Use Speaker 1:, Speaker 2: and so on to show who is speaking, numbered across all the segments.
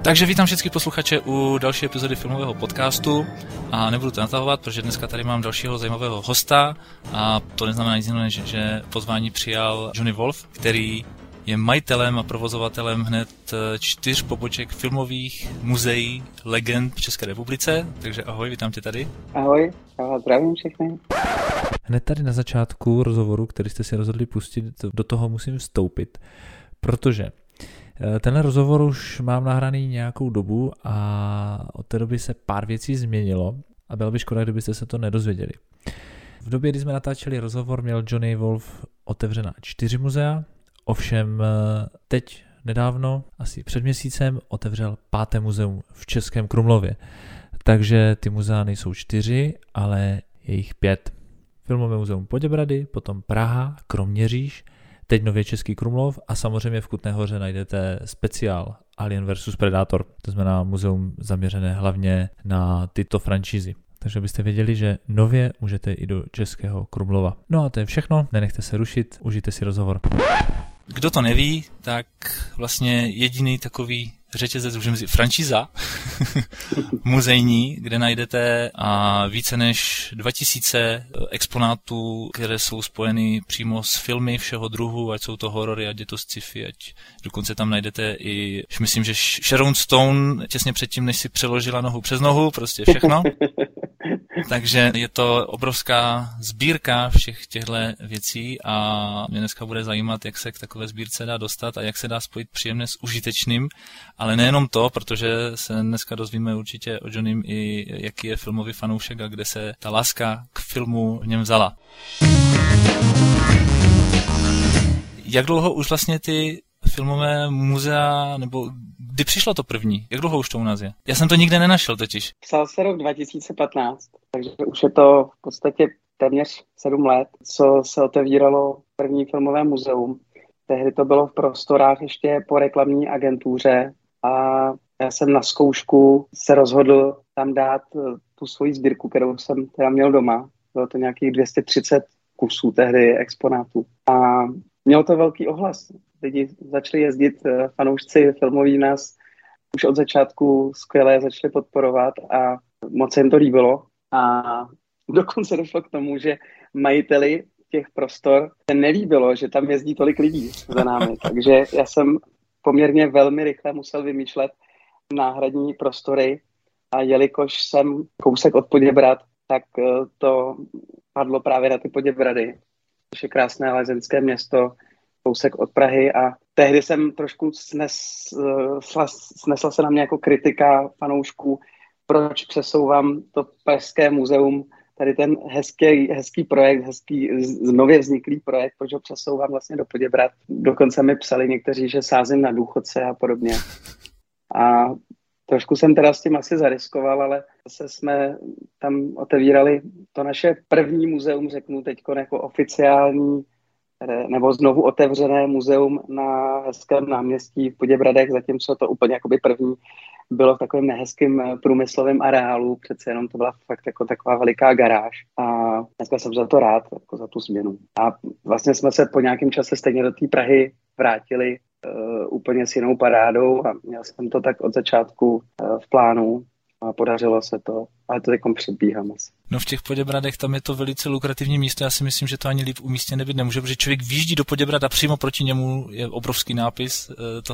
Speaker 1: Takže vítám všechny posluchače u další epizody filmového podcastu a nebudu to natahovat, protože dneska tady mám dalšího zajímavého hosta a to neznamená nic jiného, než že pozvání přijal Johnny Wolf, který je majitelem a provozovatelem hned 4 poboček filmových muzeí legend v České republice. Takže ahoj, vítám tě tady.
Speaker 2: Ahoj, já zdravím všechny.
Speaker 3: Hned tady na začátku rozhovoru, který jste si rozhodli pustit, do toho musím vstoupit, protože tenhle rozhovor už mám nahraný nějakou dobu a od té doby se pár věcí změnilo a bylo by škoda, kdybyste se to nedozvěděli. V době, kdy jsme natáčeli rozhovor, měl Johnny Wolf otevřená 4 muzea, ovšem teď nedávno, asi před měsícem, otevřel 5. muzeum v Českém Krumlově. Takže ty muzea nejsou 4, ale je jich 5. Filmové muzeum Poděbrady, potom Praha, Kroměříž, teď nově Český Krumlov a samozřejmě v Kutné Hoře najdete speciál Alien vs Predator, to znamená muzeum zaměřené hlavně na tyto franšízy. Takže byste věděli, že nově můžete i do Českého Krumlova. No a to je všechno, nenechte se rušit, užijte si rozhovor.
Speaker 1: Kdo to neví, tak vlastně jediný takový řetězec, můžeme říct, franšíza muzejní, kde najdete více než 2000 exponátů, které jsou spojeny přímo s filmy všeho druhu, ať jsou to horory, ať je to sci-fi, ať dokonce tam najdete i, myslím, že Sharon Stone těsně předtím, než si přeložila nohu přes nohu, prostě všechno. Takže je to obrovská sbírka všech těchto věcí a mě dneska bude zajímat, jak se k takové sbírce dá dostat a jak se dá spojit příjemné s užitečným, ale nejenom to, protože se dneska dozvíme určitě o Johnnym i jaký je filmový fanoušek a kde se ta láska k filmu v něm vzala. Jak dlouho už vlastně ty filmové muzea, nebo kdy přišlo to první? Jak dlouho už to u nás je? Já jsem to nikde nenašel totiž.
Speaker 2: Psal se rok 2015, takže už je to v podstatě téměř 7 let, co se otevíralo první filmové muzeum. Tehdy to bylo v prostorách ještě po reklamní agentuře a já jsem na zkoušku se rozhodl tam dát tu svoji sbírku, kterou jsem teda měl doma. Bylo to nějakých 230 kusů tehdy exponátů. A mělo to velký ohlas. Lidi začali jezdit, fanoušci filmoví nás už od začátku skvěle začali podporovat a moc se jim to líbilo. A dokonce došlo k tomu, že majiteli těch prostor se nelíbilo, že tam jezdí tolik lidí za námi. Takže já jsem poměrně velmi rychle musel vymýšlet náhradní prostory a jelikož jsem kousek od Poděbrad, tak to padlo právě na ty Poděbrady, což je krásné lázeňské město, kousek od Prahy a tehdy jsem trošku snesla se na mě jako kritika fanoušků, proč přesouvám to pražské muzeum, tady ten hezký projekt, nově vzniklý projekt, proč ho přesouvám vlastně do Poděbrad. Dokonce mi psali někteří, že sázím na důchodce a podobně. A trošku jsem teda s tím asi zariskoval, ale zase jsme tam otevírali to naše první muzeum, řeknu teďko jako oficiální, nebo znovu otevřené muzeum na hezkém náměstí v Poděbradech, zatímco to úplně jakoby první bylo v takovém nehezkém průmyslovém areálu, přece jenom to byla fakt jako taková veliká garáž a dneska jsem za to rád, jako za tu změnu. A vlastně jsme se po nějakém čase stejně do té Prahy vrátili úplně s jinou parádou a měl jsem to tak od začátku v plánu a podařilo se to, ale to takom předbíhám asi.
Speaker 1: No v těch Poděbradech tam je to velice lukrativní místo, já si myslím, že to ani líp umístěné být nemůže, protože člověk vyjíždí do Poděbrad a přímo proti němu je obrovský nápis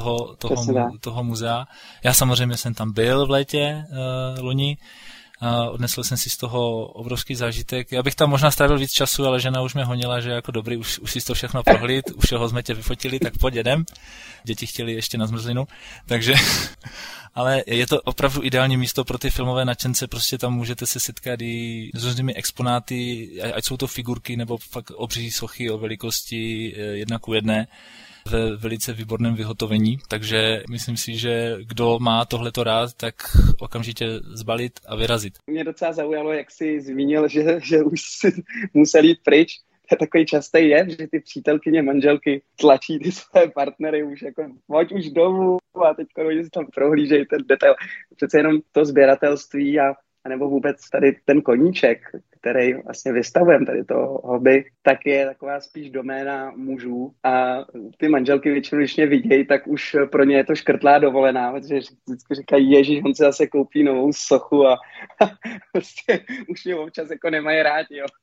Speaker 1: toho muzea. Já samozřejmě jsem tam byl v létě loni, odnesl jsem si z toho obrovský zážitek. Já bych tam možná strávil víc času, ale žena už mě honila, že jako dobrý, už si to všechno prohlíd, už všeho jsme tě vyfotili, tak pojď jedem. Děti chtěli ještě na zmrzlinu, takže... Ale je to opravdu ideální místo pro ty filmové nadšence, prostě tam můžete se setkat i s různými exponáty, ať jsou to figurky nebo fakt obří sochy o velikosti 1:1 ve velice výborném vyhotovení, takže myslím si, že kdo má tohleto rád, tak okamžitě zbalit a vyrazit.
Speaker 2: Mě docela zaujalo, jak jsi zmínil, že už si musel jít pryč. To je takový častý jev, že ty přítelkyně, manželky tlačí ty své partnery už jako pojď už domů a teď oni si tam prohlížejí ten detail. Přece jenom to sběratelství a anebo vůbec tady ten koníček, který vlastně vystavujeme, tady to hobby, tak je taková spíš doména mužů a ty manželky většinou, když mě vidějí, tak už pro ně je to škrtlá dovolená, protože vždycky říkají, ježiš, on se zase koupí novou sochu a prostě už mě občas jako nemají rádi, jo.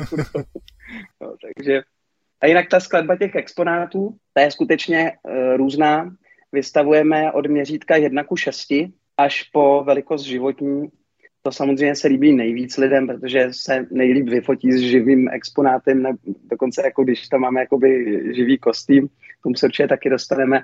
Speaker 2: No, takže a jinak ta skladba těch exponátů, ta je skutečně různá. Vystavujeme od měřítka 1:6 až po velikost životní. To samozřejmě se líbí nejvíc lidem, protože se nejlíp vyfotí s živým exponátem, dokonce jako když tam máme jakoby živý kostým, k tomu se určitě taky dostaneme,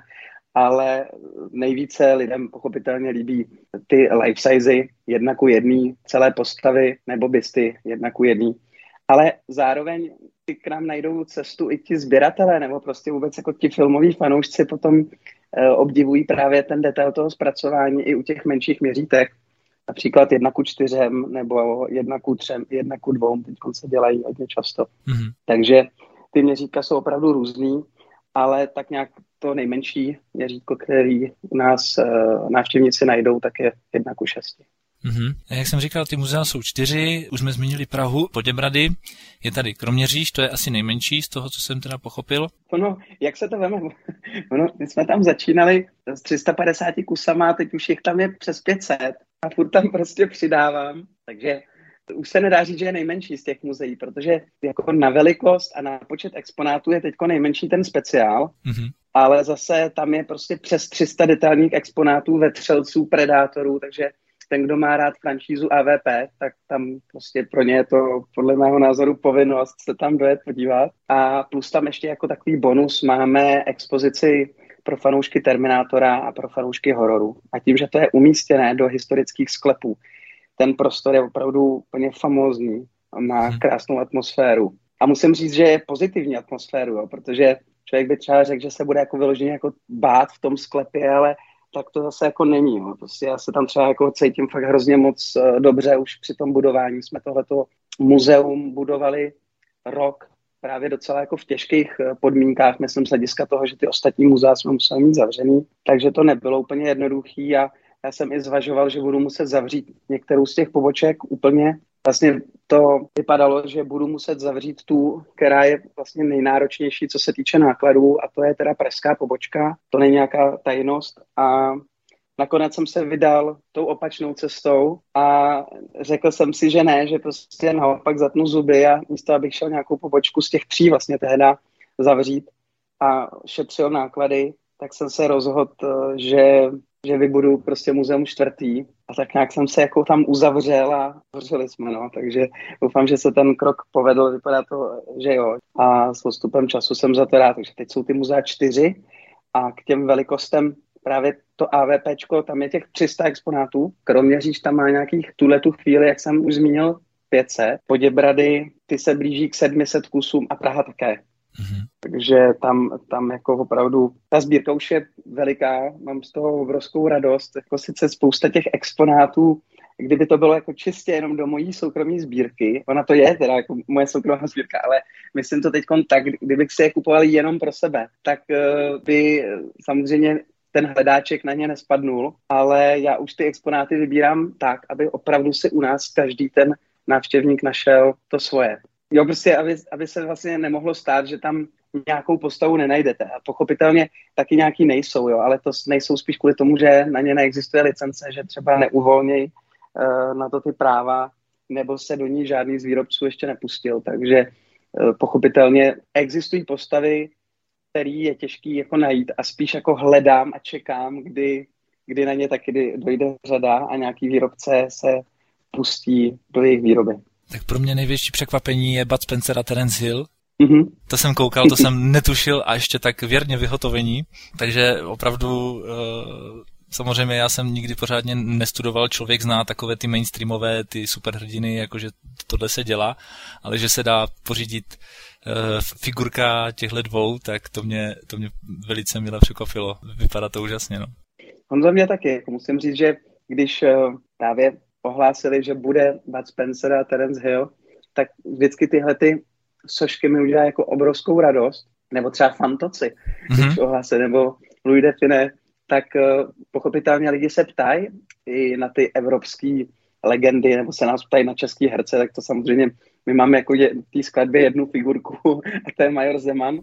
Speaker 2: ale nejvíce lidem pochopitelně líbí ty life size 1:1, celé postavy nebo bysty 1:1. Ale zároveň ty k nám najdou cestu i ti sběratelé, nebo prostě vůbec jako ti filmoví fanoušci potom obdivují právě ten detail toho zpracování i u těch menších měřítek. Například 1:4 nebo 1:3, 1:2, teď se dělají hodně často. Mm-hmm. Takže ty měřítka jsou opravdu různý, ale tak nějak to nejmenší měřítko, který u nás návštěvníci najdou, tak je 1:6.
Speaker 1: Mm-hmm. Jak jsem říkal, ty muzea jsou 4, už jsme zmínili Prahu, Poděbrady, je tady Kroměříž, to je asi nejmenší z toho, co jsem teda pochopil.
Speaker 2: No, jak se to veme? My jsme tam začínali s 350 kusama, teď už jich tam je přes 500 a furt tam prostě přidávám, takže už se nedá říct, že je nejmenší z těch muzeí, protože jako na velikost a na počet exponátů je teďko nejmenší ten speciál, ale zase tam je prostě přes 300 detailních exponátů, vetřelců, predátorů, takže ten, kdo má rád franšízu AVP, tak tam prostě pro ně je to podle mého názoru povinnost se tam dojet podívat. A plus tam ještě jako takový bonus máme expozici pro fanoušky Terminátora a pro fanoušky hororu. A tím, že to je umístěné do historických sklepů, ten prostor je opravdu úplně famózní a má krásnou atmosféru. A musím říct, že je pozitivní atmosféru, jo, protože člověk by třeba řekl, že se bude jako vyloženě jako bát v tom sklepě, ale tak to zase jako není. Jo. Prostě já se tam třeba jako cítím fakt hrozně moc dobře už při tom budování. Jsme tohleto muzeum budovali rok právě docela jako v těžkých podmínkách, myslím z hlediska toho, že ty ostatní muzea jsme museli mít zavřený, takže to nebylo úplně jednoduchý a já jsem i zvažoval, že budu muset zavřít některou z těch poboček úplně. Vlastně to vypadalo, že budu muset zavřít tu, která je vlastně nejnáročnější, co se týče nákladů, a to je teda pražská pobočka. To není nějaká tajnost a nakonec jsem se vydal tou opačnou cestou a řekl jsem si, že ne, že prostě naopak zatnu zuby a místo, abych šel nějakou pobočku z těch 3 vlastně tehda zavřít a šetřil náklady, tak jsem se rozhodl, že vybudu prostě muzeum 4. A tak nějak jsem se jako tam uzavřel a zavřeli jsme, no. Takže doufám, že se ten krok povedl, vypadá to, že jo. A s postupem času jsem za to rád, takže teď jsou ty muzea 4 a k těm velikostem právě to AVPčko, tam je těch 300 exponátů. Kroměříž tam má nějakých tuhletu chvíli, jak jsem už zmínil, 500. Poděbrady, ty se blíží k 700 kusům a Praha také. Mm-hmm. Takže tam jako opravdu ta sbírka už je veliká, mám z toho obrovskou radost, jako sice spousta těch exponátů, kdyby to bylo jako čistě jenom do mojí soukromé sbírky, ona to je teda jako moje soukromá sbírka, ale myslím to teďkon tak, kdybych si je kupoval jenom pro sebe, tak by samozřejmě ten hledáček na ně nespadnul, ale já už ty exponáty vybírám tak, aby opravdu si u nás každý ten návštěvník našel to svoje. Jo, prostě, aby se vlastně nemohlo stát, že tam nějakou postavu nenajdete. A pochopitelně taky nějaký nejsou, jo, ale to nejsou spíš kvůli tomu, že na ně neexistuje licence, že třeba neuvolnějí na to ty práva, nebo se do ní žádný z výrobců ještě nepustil. Takže pochopitelně existují postavy, který je těžký jako najít a spíš jako hledám a čekám, kdy na ně taky dojde řada a nějaký výrobce se pustí do jejich výroby.
Speaker 1: Tak pro mě největší překvapení je Bud Spencer a Terence Hill. Mm-hmm. To jsem koukal, to jsem netušil a ještě tak věrně vyhotovení, takže opravdu samozřejmě já jsem nikdy pořádně nestudoval, člověk zná takové ty mainstreamové, ty superhrdiny, jakože tohle se dělá, ale že se dá pořídit figurka těchto 2, tak to mě velice mile překvapilo. Vypadá to úžasně, no.
Speaker 2: On za mě taky, musím říct, že když právě ohlásili, že bude Bud Spencer a Terence Hill, tak vždycky tyhle ty sošky mi udělají jako obrovskou radost, nebo třeba Fantoci, když ohlásili, nebo Louis Define, tak pochopitelně lidi se ptají i na ty evropský legendy, nebo se nás ptají na český herce, tak to samozřejmě, my máme jako v té skladbě jednu figurku a to je Major Zeman.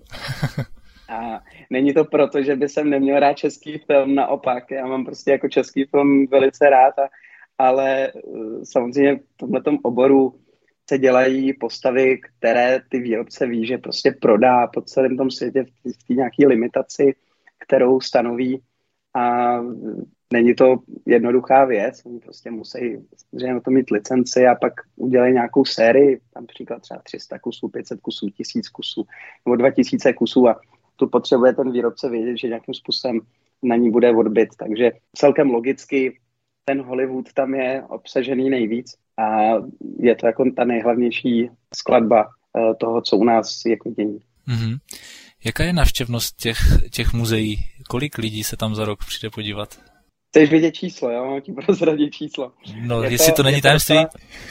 Speaker 2: A není to proto, že by jsem neměl rád český film, naopak, já mám prostě jako český film velice rád, ale samozřejmě v tomhletom oboru se dělají postavy, které ty výrobce ví, že prostě prodá po celém tom světě v té nějaké limitaci, kterou stanoví, a není to jednoduchá věc, oni prostě musí na to mít licenci a pak udělají nějakou sérii, tam příklad třeba 300 kusů, 500 kusů, 1000 kusů nebo 2000 kusů a tu potřebuje ten výrobce vědět, že nějakým způsobem na ní bude odbyt, takže celkem logicky ten Hollywood tam je obsažený nejvíc a je to jako ta nejhlavnější skladba toho, co u nás je k vidění.
Speaker 1: Mm-hmm. Jaká je návštěvnost těch muzeí? Kolik lidí se tam za rok přijde podívat?
Speaker 2: Chceš vidět číslo, jo? Ti prozradit číslo.
Speaker 1: No, jestli to není tajemství?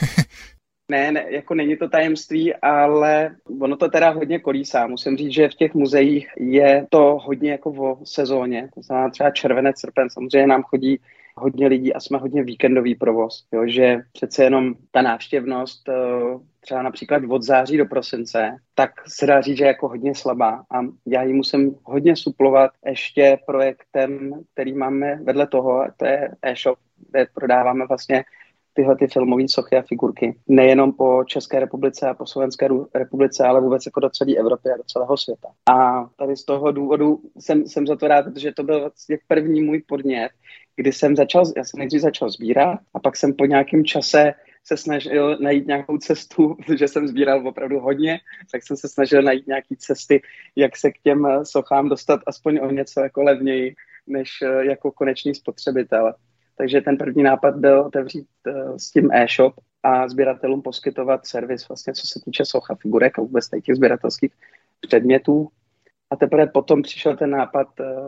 Speaker 2: Ne, jako není to tajemství, ale ono to teda hodně kolísá. Musím říct, že v těch muzeích je to hodně jako o sezóně. To znamená třeba červenec, srpen. Samozřejmě nám chodí hodně lidí a jsme hodně víkendový provoz. Jo? Že přece jenom ta návštěvnost třeba například od září do prosince, tak se dá říct, že je jako hodně slabá. A já ji musím hodně suplovat ještě projektem, který máme vedle toho, a to je e-shop, kde prodáváme vlastně tyhle ty filmové sochy a figurky. Nejenom po České republice a po Slovenské republice, ale vůbec jako do celé Evropy a do celého světa. A tady z toho důvodu jsem za to rád, protože to byl vlastně první můj podnět, kdy já jsem nejdřív začal sbírat a pak jsem po nějakém čase se snažil najít nějakou cestu, protože jsem sbíral opravdu hodně, tak jsem se snažil najít nějaký cesty, jak se k těm sochám dostat aspoň o něco jako levněji, než jako konečný spotřebitel. Takže ten první nápad byl otevřít s tím e-shop a sběratelům poskytovat servis, vlastně, co se týče soch a figurek a vůbec těch sběratelských předmětů. A teprve potom přišel ten nápad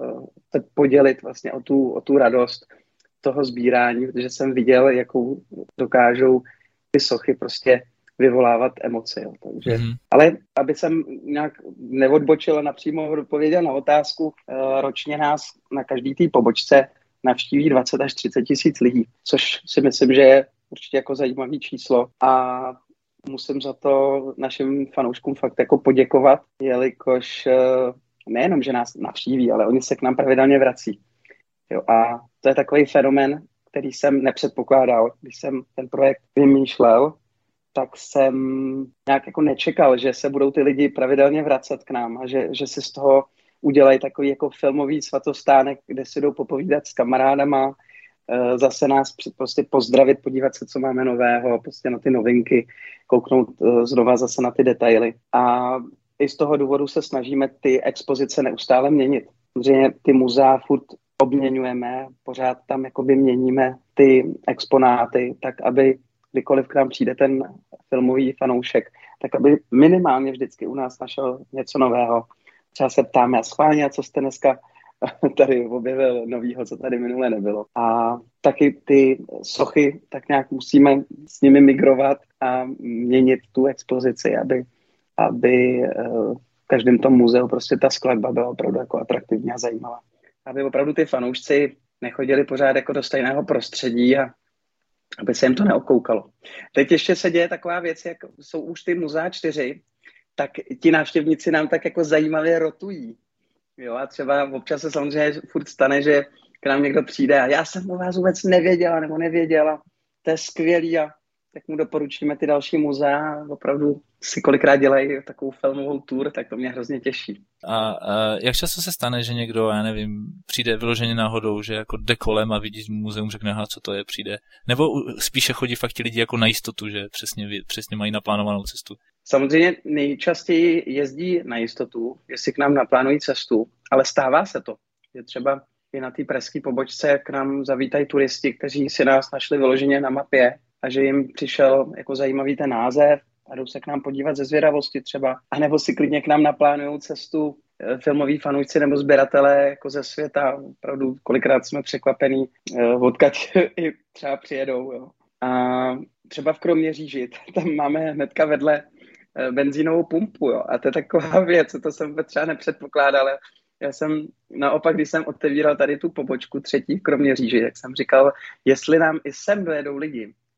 Speaker 2: se podělit vlastně o tu radost toho sbírání, protože jsem viděl, jakou dokážou ty sochy prostě vyvolávat emoci. Jo. Takže, ale aby jsem nějak neodbočil a napřímo odpověděl na otázku, ročně nás na každý té pobočce navštíví 20 až 30 tisíc lidí, což si myslím, že je určitě jako zajímavý číslo a musím za to našim fanouškům fakt jako poděkovat, jelikož nejenom, že nás navštíví, ale oni se k nám pravidelně vrací. Jo, a to je takový fenomén, který jsem nepředpokládal. Když jsem ten projekt vymýšlel, tak jsem nějak jako nečekal, že se budou ty lidi pravidelně vracet k nám a že si z toho udělají takový jako filmový svatostánek, kde si jdou popovídat s kamarádama, zase nás prostě pozdravit, podívat se, co máme nového, prostě na ty novinky, kouknout znova zase na ty detaily. A i z toho důvodu se snažíme ty expozice neustále měnit. Samozřejmě ty muzea furt obměňujeme, pořád tam jakoby měníme ty exponáty, tak aby kdykoliv k nám přijde ten filmový fanoušek, tak aby minimálně vždycky u nás našel něco nového. Třeba se ptáme a schválně, co jste dneska tady objevil novýho, co tady minule nebylo. A taky ty sochy tak nějak musíme s nimi migrovat a měnit tu expozici, aby v každém tom muzeu prostě ta skladba byla opravdu jako atraktivní a zajímavá. Aby opravdu ty fanoušci nechodili pořád jako do stejného prostředí a aby se jim to neokoukalo. Teď ještě se děje taková věc, jak jsou už ty muzea 4, tak ti návštěvníci nám tak jako zajímavě rotují. Jo, a třeba občas se samozřejmě furt stane, že k nám někdo přijde a já jsem o vás vůbec nevěděla, to je skvělý a tak mu doporučíme ty další muzea. Opravdu si kolikrát dělají takovou filmovou tour, tak to mě hrozně těší.
Speaker 1: A jak často se stane, že někdo, já nevím, přijde vyloženě náhodou, že jako jde kolem a vidí muzeum, řekne, aha, co to je, přijde. Nebo spíše chodí fakt ti lidi jako na jistotu, že přesně mají naplánovanou cestu?
Speaker 2: Samozřejmě nejčastěji jezdí na jistotu, jestli k nám naplánují cestu, ale stává se to, že třeba i na té pražské pobočce k nám zavítají turisti, kteří si nás našli vyloženě na mapě a že jim přišel jako zajímavý ten název a jdou se k nám podívat ze zvědavosti třeba, anebo si klidně k nám naplánujou cestu filmoví fanoušci nebo sběratelé jako ze světa. Opravdu kolikrát jsme překvapení, odkud i třeba přijedou. Jo. A třeba v Kroměříži, tam máme hnedka vedle benzínovou pumpu, jo. A to je taková věc, to jsem třeba nepředpokládal. Já jsem naopak, když jsem otevíral tady tu pobočku 3. v Kroměříži, tak jsem říkal, jestli nám i sem dojedou lidi,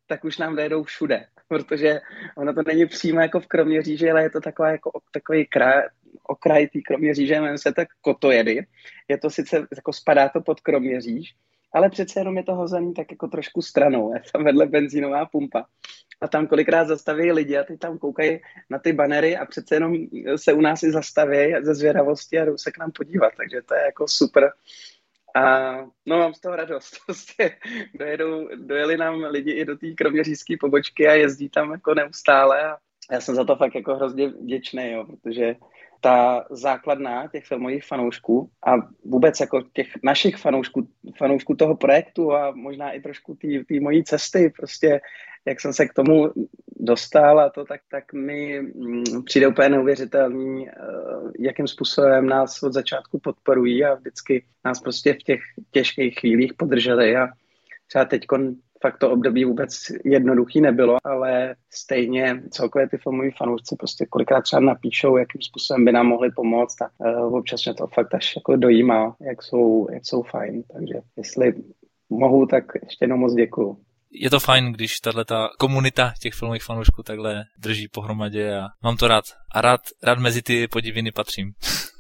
Speaker 2: tak už nám dojedou všude, protože ono to není přímo jako v Kroměříži, ale je to takový okraj té Kroměříže, jmenuje se tak Kotojedy. Je to sice, jako spadá to pod Kroměříž, ale přece jenom je to hozený tak jako trošku stranou. Je tam vedle benzínová pumpa. A tam kolikrát zastaví lidi a ty tam koukají na ty banery a přece jenom se u nás i zastaví ze zvědavosti a jdou se k nám podívat. Takže to je jako super. A no, mám z toho radost. Prostě dojeli nám lidi i do té kroměřížské pobočky a jezdí tam jako neustále a já jsem za to fakt jako hrozně vděčný, jo, protože ta základna těch filmových fanoušků a vůbec jako těch našich fanoušků toho projektu a možná i trošku té mojí cesty, prostě jak jsem se k tomu dostal a to, tak mi přijde úplně neuvěřitelný, jakým způsobem nás od začátku podporují a vždycky nás prostě v těch těžkých chvílích podrželi a třeba teďkon fakt to období vůbec jednoduchý nebylo, ale stejně celkově ty filmoví fanoušci prostě kolikrát třeba napíšou, jakým způsobem by nám mohli pomoct a občas mě to fakt až jako dojímá, jak jsou fajn, takže jestli mohu, tak ještě jednou moc děkuju.
Speaker 1: Je to fajn, když tato komunita těch filmových fanoušků takhle drží pohromadě a mám to rád. A rád mezi ty podiviny patřím.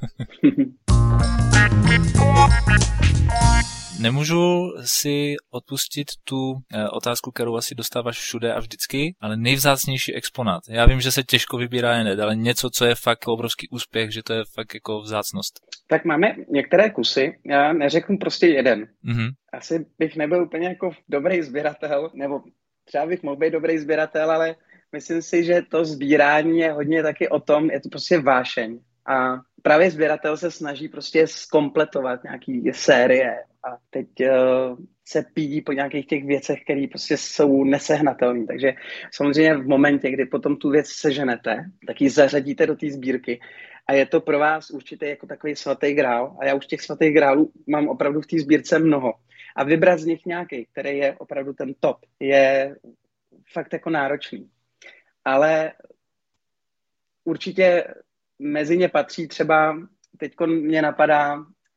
Speaker 1: Nemůžu si odpustit tu otázku, kterou asi dostáváš všude a vždycky, ale nejvzácnější exponát. Já vím, že se těžko vybírá jen, ale něco, co je fakt obrovský úspěch, že to je fakt jako vzácnost.
Speaker 2: Tak máme některé kusy, já neřeknu prostě jeden.
Speaker 1: Mm-hmm.
Speaker 2: Asi bych nebyl úplně jako dobrý sběratel, nebo třeba bych mohl být dobrý sběratel, ale myslím si, že to sbírání je hodně taky o tom, je to prostě vášeň. A právě sběratel se snaží prostě zkompletovat nějaký série a teď se pídí po nějakých těch věcech, které prostě jsou nesehnatelné. Takže samozřejmě v momentě, kdy potom tu věc seženete, tak ji zařadíte do té sbírky a je to pro vás určitě jako takový svatý grál. A já už těch svatých grálů mám opravdu v té sbírce mnoho. A vybrat z nich nějaký, který je opravdu ten top, je fakt jako náročný. Ale určitě mezi ně patří třeba, teďko mě napadá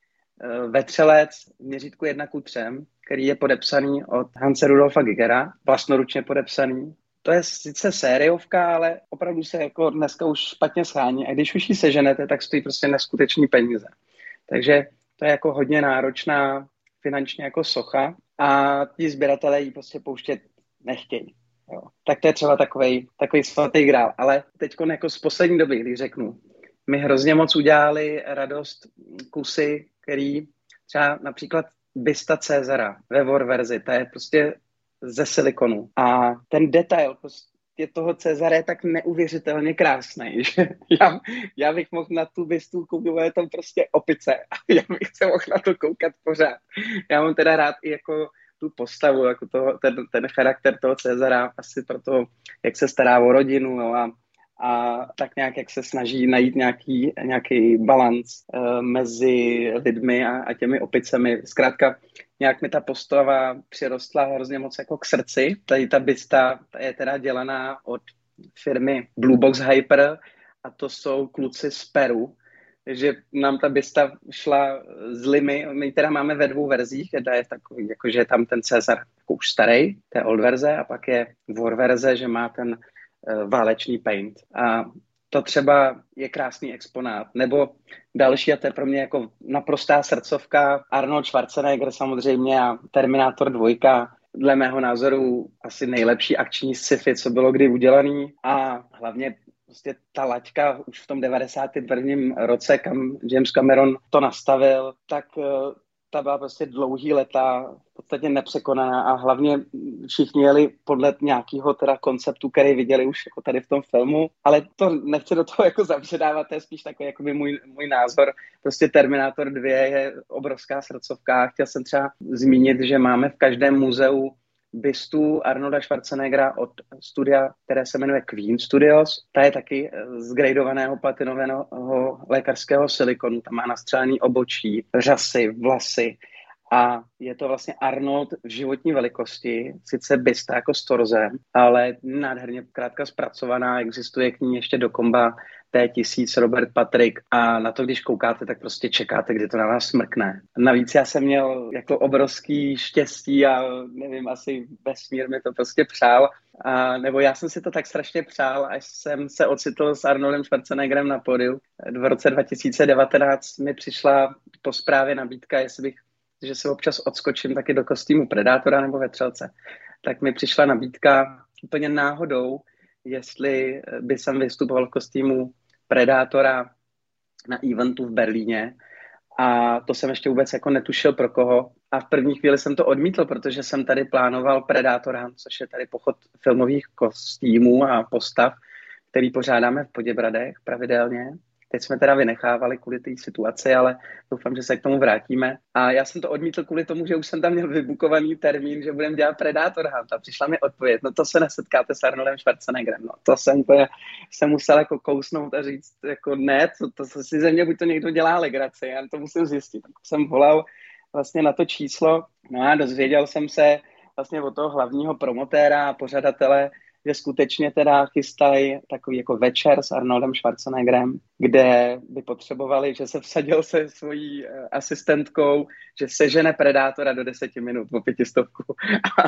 Speaker 2: Vetřelec v měřítku 1:3, který je podepsaný od Hanse Rudolfa Gigera, vlastnoručně podepsaný. To je sice sériovka, ale opravdu se jako dneska už špatně schání a když už ji seženete, tak stojí prostě neskutečný peníze. Takže to je jako hodně náročná finančně jako socha a ti sběratelé ji prostě pouštět nechtějí. Jo. Tak to je třeba takovej svatý grál. Ale teď jako z poslední doby, když řeknu, mi hrozně moc udělali radost kusy, který třeba například bysta Cezara ve War verzi, to je prostě ze silikonu. A ten detail prostě toho Cezara je tak neuvěřitelně krásný, že já bych mohl na tu bystu koukat, je tam prostě opice a já bych se mohl na to koukat pořád. Já mám teda rád i jako tu postavu, jako ten charakter toho Cezara, asi proto, jak se stará o rodinu, no a tak nějak, jak se snaží najít nějaký balanc mezi lidmi a těmi opicemi. Zkrátka, nějak mi ta postava přirostla hrozně moc jako k srdci. Tady ta bysta je teda dělaná od firmy Blue Box Hyper a to jsou kluci z Peru. Takže nám ta bysta šla z limy. My teda máme ve 2 verzích. Jedna je takový, jakože je tam ten Cezar jako už starý, to je old verze, a pak je War verze, že má ten válečný paint. A to třeba je krásný exponát. Nebo další, a to je pro mě jako naprostá srdcovka, Arnold Schwarzenegger samozřejmě a Terminátor 2. Dle mého názoru asi nejlepší akční sci-fi, co bylo kdy udělaný. A hlavně prostě ta laťka už v tom 91. roce, kam James Cameron to nastavil, tak ta byla prostě dlouhý leta, v podstatě nepřekonaná a hlavně všichni jeli podle nějakého teda konceptu, který viděli už jako tady v tom filmu, ale to nechci do toho jako zavředávat, to je spíš takový jako můj názor. Prostě Terminátor 2 je obrovská srdcovka. Chtěl jsem třeba zmínit, že máme v každém muzeu bystu Arnolda Schwarzeneggera od studia, které se jmenuje Queen Studios. Ta je taky z gradovaného platinového lékařského silikonu. Tam má nastřelený obočí, řasy, vlasy a je to vlastně Arnold v životní velikosti, sice bysta jako s torzem, ale nádherně krátka zpracovaná, existuje k ní ještě do komba T-1000, Robert Patrick a na to, když koukáte, tak prostě čekáte, kdy to na vás smrkne. Navíc já jsem měl jako obrovský štěstí a nevím, asi vesmír mi to prostě přál, nebo já jsem si to tak strašně přál, až jsem se ocitl s Arnoldem Schwarzeneggerem na pódiu. V roce 2019 mi přišla po zprávě nabídka, že si občas odskočím taky do kostýmu Predátora nebo Vetřelce. Tak mi přišla nabídka úplně náhodou, jestli by jsem vystupoval v kostýmu Predátora na eventu v Berlíně. A to jsem ještě vůbec jako netušil pro koho. A v první chvíli jsem to odmítl, protože jsem tady plánoval Predátora, což je tady pochod filmových kostýmů a postav, který pořádáme v Poděbradech pravidelně. Teď jsme teda vynechávali kvůli té situaci, ale doufám, že se k tomu vrátíme. A já jsem to odmítl kvůli tomu, že už jsem tam měl vybukovaný termín, že budeme dělat Predator Hunt. A přišla mi odpověď, no to se nesetkáte s Arnoldem Schwarzeneggerem. No to jsem musel jako kousnout a říct, jako ne, to si ze mě buď to někdo dělá legraci, já to musím zjistit. Tak jsem volal vlastně na to číslo, no a dozvěděl jsem se vlastně od toho hlavního promotéra a pořadatele, že skutečně teda chystají takový jako večer s Arnoldem Schwarzeneggerem, kde by potřebovali, že se vsadil se svojí asistentkou, že sežene Predátora do 10 minut po 500 a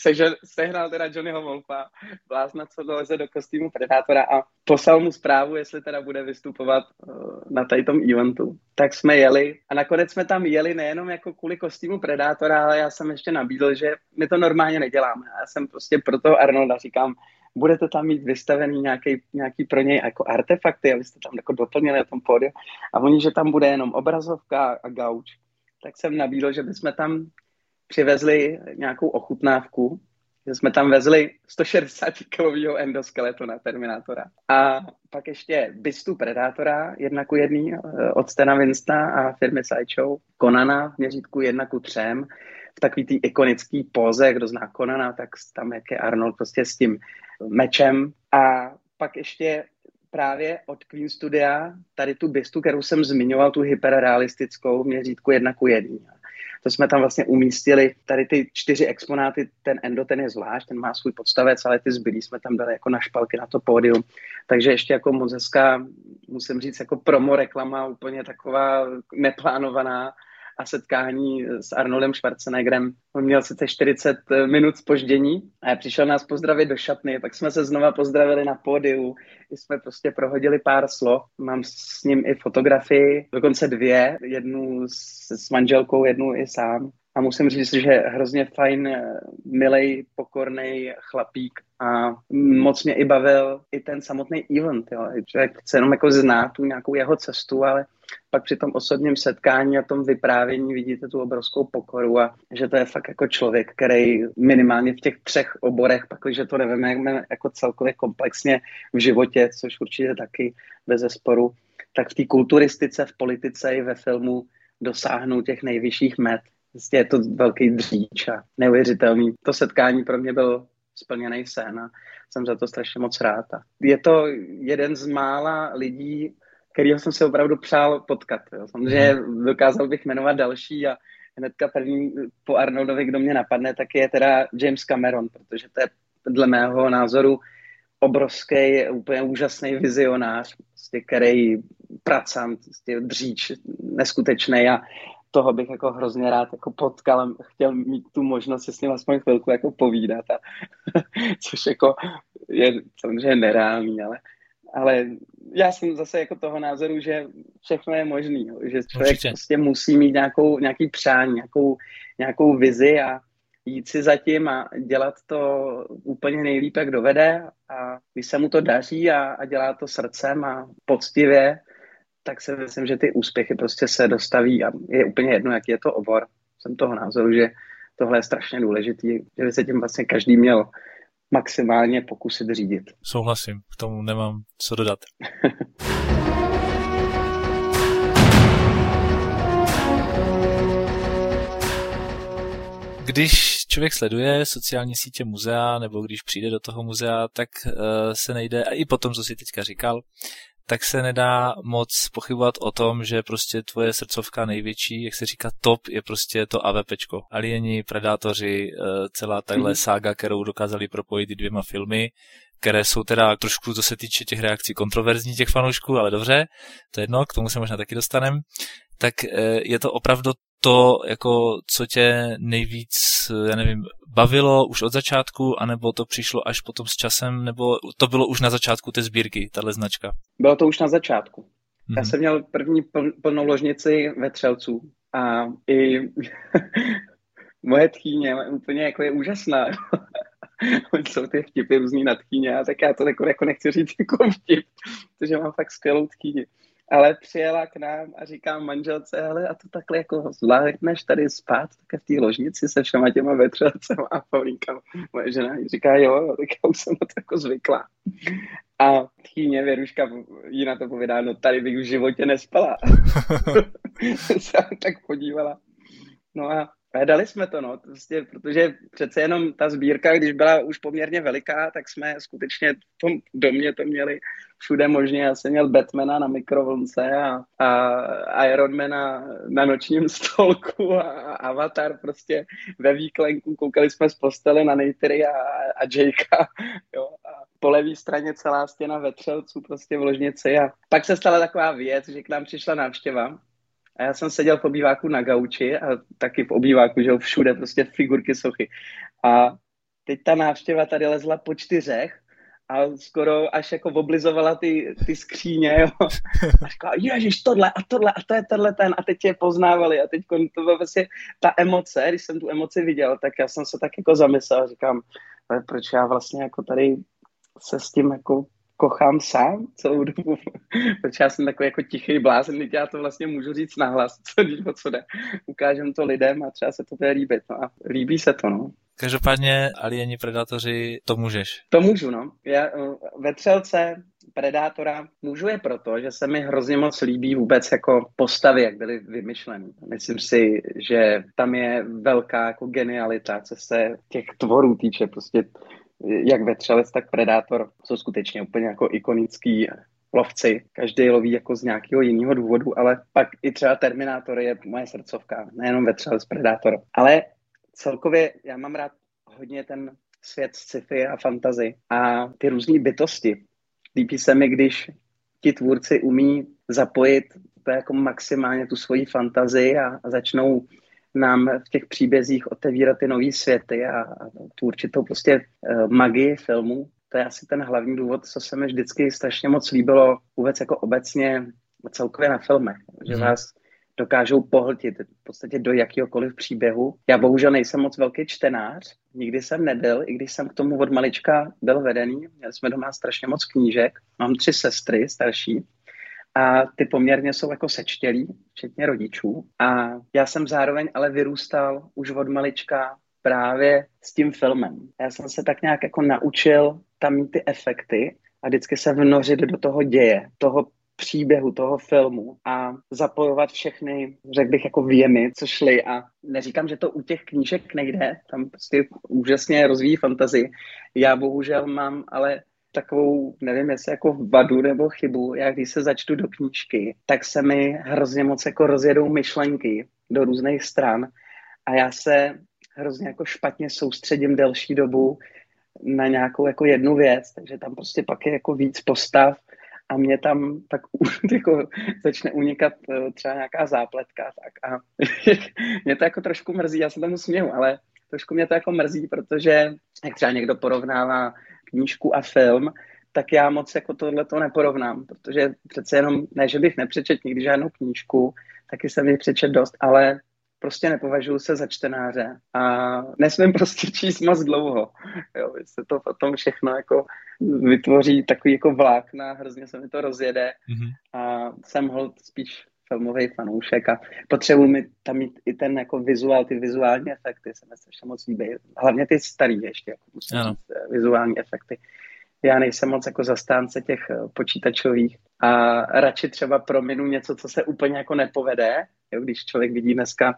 Speaker 2: sehnal teda Johnnyho Wolfa, blázna, co doleze do kostýmu Predátora a poslal mu zprávu, jestli teda bude vystupovat na tady tom eventu. Tak jsme jeli a nakonec jsme tam jeli nejenom jako kvůli kostýmu Predátora, ale já jsem ještě nabídl, že my to normálně neděláme. Já jsem prostě pro toho Arnolda říkám, budete tam mít vystavený nějaký pro něj jako artefakty, abyste tam jako doplnili na tom pódiu. A oni, že tam bude jenom obrazovka a gauč. Tak jsem nabídl, že bychom tam přivezli nějakou ochutnávku, že jsme tam vezli 160-kilovýho endoskeletona Terminátora. A pak ještě bystu Predátora 1:1 od Stana Winstona a firmy Sideshow, Conana v měřítku 1:3, v takový té ikonický póze, kdo zná Conana, tak tam jak je Arnold prostě s tím mečem. A pak ještě právě od Queen Studia tady tu bystu, kterou jsem zmiňoval, tu hyperrealistickou v měřítku 1:1. To jsme tam vlastně umístili, tady ty 4 exponáty, ten endo, ten je zvlášť, ten má svůj podstavec, ale ty zbylý jsme tam dali jako na špalky na to pódium. Takže ještě jako moc hezká, musím říct, jako promo reklama, úplně taková neplánovaná a setkání s Arnoldem Schwarzeneggerem. On měl sice 40 minut zpoždění a přišel nás pozdravit do šatny, tak jsme se znova pozdravili na pódiu, jsme prostě prohodili pár slov. Mám s ním i fotografii, dokonce 2, jednu s manželkou, jednu i sám. A musím říct, že hrozně fajn, milej, pokornej chlapík a moc mě i bavil i ten samotný event. Jo. Člověk chce jenom jako znát tu nějakou jeho cestu, ale pak při tom osobním setkání a tom vyprávění vidíte tu obrovskou pokoru a že to je fakt jako člověk, který minimálně v těch 3 oborech, pak když to nevíme jako celkově komplexně v životě, což určitě taky bezesporu, tak v té kulturistice, v politice i ve filmu dosáhnou těch nejvyšších met. Vlastně je to velký dříč a neuvěřitelný. To setkání pro mě byl splněný sen a jsem za to strašně moc rád. A je to jeden z mála lidí, kterýho jsem si opravdu přál potkat. Jo. Samozřejmě dokázal bych jmenovat další a hnedka první po Arnoldovi, kdo mě napadne, tak je teda James Cameron, protože to je dle mého názoru obrovský, úplně úžasný vizionář, který pracant, dříč, neskutečný a toho bych jako hrozně rád jako potkal a chtěl mít tu možnost si s ním aspoň chvilku jako povídat, což jako je samozřejmě nereálný, ale já jsem zase jako toho názoru, že všechno je možný, že člověk prostě musí mít nějaký přání, nějakou vizi a jít si za tím a dělat to úplně nejlíp, jak dovede a když se mu to daří a dělá to srdcem a poctivě, tak si myslím, že ty úspěchy prostě se dostaví a je úplně jedno, jaký je to obor. Jsem toho názoru, že tohle je strašně důležitý, že by se tím vlastně každý měl maximálně pokusit řídit.
Speaker 1: Souhlasím, k tomu nemám co dodat. Když člověk sleduje sociální sítě muzea, nebo když přijde do toho muzea, tak se nejde, a i potom, co jsi teďka říkal, tak se nedá moc pochybovat o tom, že prostě tvoje srdcovka největší, jak se říká top, je prostě to AVPčko. Alieni, Predátoři, celá tahle sága, kterou dokázali propojit i 2 filmy, které jsou teda trošku, co se týče těch reakcí, kontroverzní těch fanoušků, ale dobře, to je jedno, k tomu se možná taky dostaneme, tak je to opravdu to, jako, co tě nejvíc, já nevím, bavilo už od začátku, anebo to přišlo až potom s časem, nebo to bylo už na začátku té sbírky, tahle značka?
Speaker 2: Bylo to už na začátku. Já jsem měl první plnou ložnici vetřelců a i moje tchýně úplně jako je úžasná. Jsou ty vtipy různý na tchýně, a tak já to jako nechci říct jako vtip, protože mám fakt skvělou tchýni. Ale přijela k nám a říká manželce, hele, a to takhle jako zvládneš tady spát také v té ložnici se všema těma vetřelcema, a Paulínka, moje žena, říká, jo, tak já už jsem na to jako zvykla. A tchýně Věruška jí na to povědá, no tady bych v životě nespala. Se tak podívala. No a dali jsme to, no, prostě, protože přece jenom ta sbírka, když byla už poměrně veliká, tak jsme skutečně v tom domě to měli všude možně. Já jsem měl Batmana na mikrovlnce a Ironmana na nočním stolku a Avatar prostě ve výklenku. Koukali jsme z postele na Neytiri a Jakea, jo, a po levé straně celá stěna vetřelců prostě v ložnici. A pak se stala taková věc, že k nám přišla návštěva. A já jsem seděl v obýváku na gauči a taky v obýváku, že jo, všude prostě figurky, sochy. A teď ta návštěva tady lezla po 4 a skoro až jako oblizovala ty skříně, jo. A říkala, ježiš, tohle a to je tenhle ten. A teď je poznávali a teď to byla vlastně ta emoce, když jsem tu emoci viděl, tak já jsem se tak jako zamyslel a říkám, proč já vlastně jako tady se s tím jako kochám sám celou dobu, protože já jsem takový jako tichý blázen, teď já to vlastně můžu říct nahlas, co jde. Ukážem to lidem a třeba se to bude líbit, no a líbí se to, no.
Speaker 1: Každopádně Alieni Predátoři, to můžeš.
Speaker 2: To můžu, no. Já vetřelce, Predátora můžu je proto, že se mi hrozně moc líbí vůbec jako postavy, jak byly vymyšleny. Myslím si, že tam je velká jako genialita, co se těch tvorů týče, prostě jak vetřelec, tak Predátor jsou skutečně úplně jako ikonický lovci. Každý loví jako z nějakého jiného důvodu, ale pak i třeba Terminátor je moje srdcovka, nejenom vetřelec, Predátor. Ale celkově já mám rád hodně ten svět sci-fi a fantasy a ty různé bytosti. Líbí se mi, když ti tvůrci umí zapojit to jako maximálně tu svoji fantazii a začnou nám v těch příbězích otevírat ty nový světy a tu určitou prostě magii filmu. To je asi ten hlavní důvod, co se mi vždycky strašně moc líbilo vůbec jako obecně celkově na filmech, že vás dokážou pohltit v podstatě do jakýhokoliv příběhu. Já bohužel nejsem moc velký čtenář, nikdy jsem nebyl, i když jsem k tomu od malička byl vedený. Měli jsme doma strašně moc knížek, mám 3 sestry starší, a ty poměrně jsou jako sečtělí, včetně rodičů. A já jsem zároveň ale vyrůstal už od malička právě s tím filmem. Já jsem se tak nějak jako naučil tam mít ty efekty a vždycky se vnořit do toho děje, toho příběhu, toho filmu a zapojovat všechny, řekl bych, jako věmy, co šly. A neříkám, že to u těch knížek nejde, tam prostě úžasně rozvíjí fantazii. Já bohužel mám ale takovou, nevím, jestli jako vadu nebo chybu, já když se začtu do knížky, tak se mi hrozně moc jako rozjedou myšlenky do různých stran a já se hrozně jako špatně soustředím delší dobu na nějakou jako jednu věc, takže tam prostě pak je jako víc postav a mě tam tak jako začne unikat třeba nějaká zápletka tak a mě to jako trošku mrzí, já se tomu směju, ale trošku mě to jako mrzí, protože jak třeba někdo porovnává knížku a film, tak já moc jako tohleto neporovnám, protože přece jenom, ne, že bych nepřečet nikdy žádnou knížku, taky jsem ji přečet dost, ale prostě nepovažuji se za čtenáře a nesmím prostě číst moc dlouho. Jo, se to potom všechno jako vytvoří takový jako vlákna, hrozně se mi to rozjede a jsem holt spíš filmový fanoušek a potřebuji mi tam mít i ten jako vizuál, ty vizuální efekty se mi strašně moc líbí. Hlavně ty starý ještě, jako musím říct, vizuální efekty. Já nejsem moc jako zastánce těch počítačových a radši třeba prominu něco, co se úplně jako nepovede, jo, když člověk vidí dneska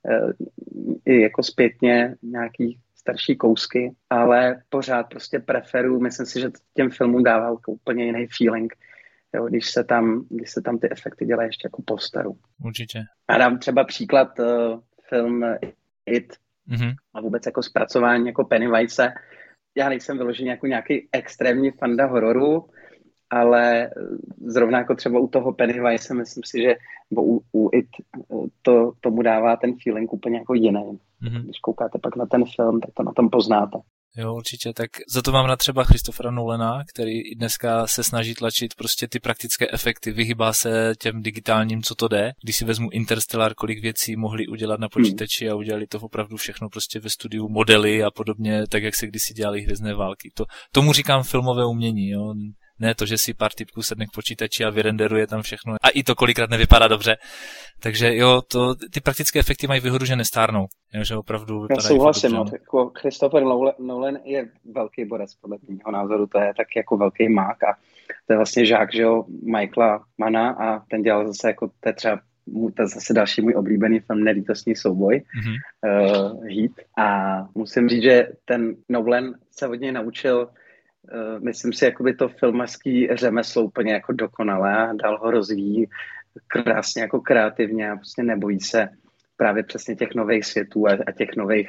Speaker 2: i jako zpětně nějaký starší kousky, ale pořád prostě preferuju, myslím si, že těm filmům dává úplně jiný feeling, jo, když se tam ty efekty dělají ještě jako po staru.
Speaker 1: Určitě.
Speaker 2: A dám třeba příklad film It a vůbec jako zpracování jako Pennywise. já nejsem vyložený jako nějaký extrémní fanda hororu, ale zrovna jako třeba u toho Pennywise myslím si, že u It tomu dává ten feeling úplně jako jiný. Když koukáte pak na ten film, tak to na tom poznáte.
Speaker 1: Jo, určitě, tak za to mám rád třeba Christophera Nolana, který i dneska se snaží tlačit prostě ty praktické efekty, vyhýbá se těm digitálním, co to jde. Když si vezmu Interstellar, kolik věcí mohli udělat na počítači a udělali to opravdu všechno prostě ve studiu, modely a podobně, tak jak se kdysi dělali Hvězdné války. Tomu říkám filmové umění, jo. Ne to, že si pár typků sedne k počítači a vyrenderuje tam všechno. A i to kolikrát nevypadá dobře. Takže jo, ty praktické efekty mají výhodu, že nestárnou. Že opravdu vypadají.
Speaker 2: Já souhlasím, no, jako Christopher Nolan je velký borec, podle mého názoru, to je tak jako velký mák a to je vlastně žák, že jo, Michaela Manna a ten dělal zase jako, to je třeba to je zase další můj oblíbený film, Nelítostný souboj, Heat. A musím říct, že ten Nolan se od něj naučil, myslím si, jakoby to filmařský řemeslo úplně jako dokonalé a dál ho rozvíjí krásně jako kreativně a prostě nebojí se právě přesně těch nových světů a těch nových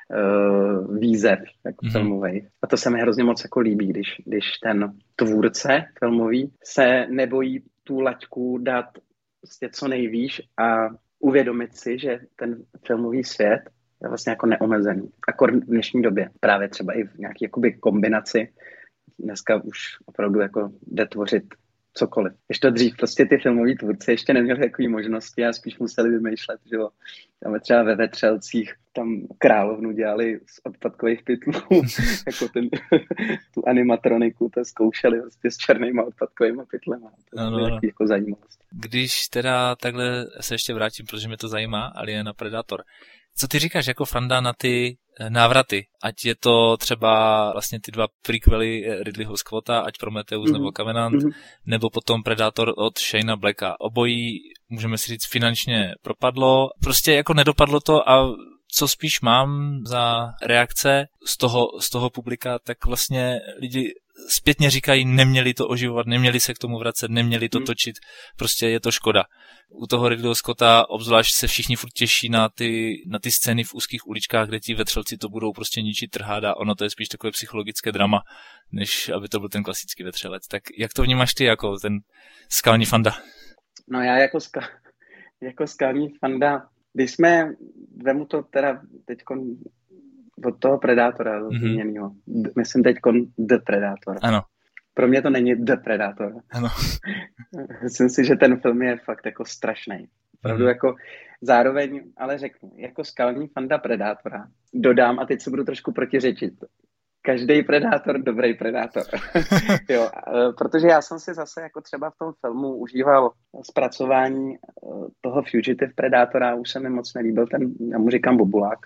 Speaker 2: výzev jako filmových. A to se mi hrozně moc jako líbí, když ten tvůrce filmový se nebojí tu laťku dát prostě co nejvýš a uvědomit si, že ten filmový svět je vlastně jako neomezený. Akor v dnešní době. Právě třeba i v nějaké jakoby kombinaci. Dneska už opravdu jako jde tvořit cokoliv. Ještě dřív prostě ty filmoví tvůrci ještě neměli takové možnosti a spíš museli vymýšlet, že jo. Tam třeba ve Vetřelcích tam královnu dělali z odpadkových pytlů, jako tu animatroniku, to zkoušeli vlastně s černýma odpadkovými pytlema. To je jako zajímavost.
Speaker 1: Když teda takhle se ještě vrátím, protože mě to zajímá, Alien a Predator. Co ty říkáš jako fanda na ty návraty? Ať je to třeba vlastně ty dva prequely Ridleyho Scotta, ať Prometheus nebo Covenant, nebo potom Predator od Shana Blacka. Obojí, můžeme si říct, finančně propadlo. Prostě jako nedopadlo to a co spíš mám za reakce z toho publika, tak vlastně lidi zpětně říkají, neměli to oživovat, neměli se k tomu vracet, neměli to točit, prostě je to škoda. U toho Ridleyho Scotta obzvlášť se všichni furt těší na ty scény v úzkých uličkách, kde ti vetřelci to budou prostě ničit, trhat a ono to je spíš takové psychologické drama, než aby to byl ten klasický vetřelec. Tak jak to vnímáš ty jako ten skalní fanda?
Speaker 2: No já jako skalní fanda, když vemu to teda teďkon od toho Predátora zmíněnýho. Myslím teďkon The Predator.
Speaker 1: Ano.
Speaker 2: Pro mě to není The Predator.
Speaker 1: Ano.
Speaker 2: Myslím si, že ten film je fakt jako strašný. Opravdu jako zároveň, ale řeknu, jako skalní fanda Predátora dodám, a teď se budu trošku protiřečit. Každý predátor, dobrý predátor. Jo, protože já jsem si zase jako třeba v tom filmu užíval zpracování toho Fugitive Predátora, už se mi moc nelíbil já mu říkám bobulák.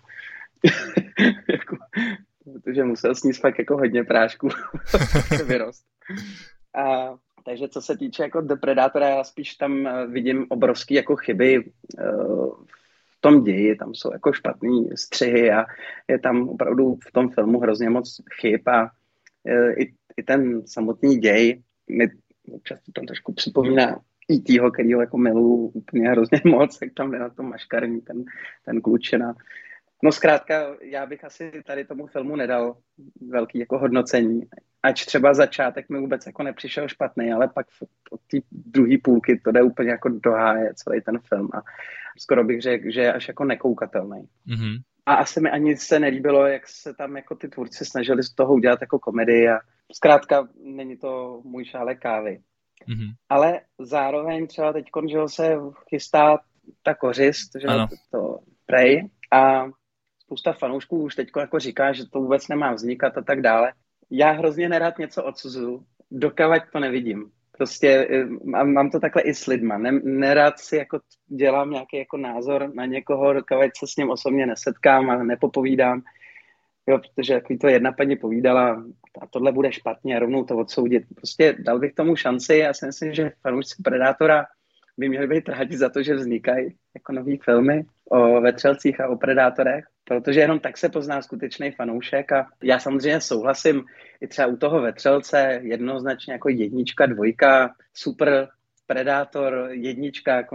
Speaker 2: Jako, protože musel sníst fakt jako hodně prášku vyrost. Takže co se týče jako The Predatora, já spíš tam vidím obrovský jako chyby v tom ději, tam jsou jako špatný střihy a je tam opravdu v tom filmu hrozně moc chyb a i ten samotný děj mi občas tam trošku připomíná E.T.ho, kterýho jako miluju úplně hrozně moc, jak tam jde na tom maškarní ten klučina. No zkrátka, já bych asi tady tomu filmu nedal velký jako hodnocení. Ač třeba začátek mi vůbec jako nepřišel špatný, ale pak od té druhé půlky to jde úplně jako do háje celý ten film a skoro bych řekl, že je až jako nekoukatelný. Mm-hmm. A asi mi ani se nelíbilo, jak se tam jako ty tvůrci snažili z toho udělat jako komedii a zkrátka není to můj šálek kávy. Mm-hmm. Ale zároveň třeba teďkon, že se chystá ta Kořist, že to Prey a spousta fanoušků už teď jako říká, že to vůbec nemá vznikat a tak dále. Já hrozně nerad něco odsuzuju, dokavať to nevidím. Prostě mám to takhle i s lidma. Nerad si jako dělám nějaký jako názor na někoho, dokavať se s ním osobně nesetkám a nepopovídám. Jo, protože takový to jedna paní povídala a tohle bude špatně a rovnou to odsoudit. Prostě dal bych tomu šanci. Já si myslím, že fanoušci Predátora by měli být rádi za to, že vznikají jako nový filmy o vetřelcích a o predátorech, protože jenom tak se pozná skutečný fanoušek a já samozřejmě souhlasím i třeba u toho vetřelce jednoznačně jako 1, 2, super Predátor, 1 jako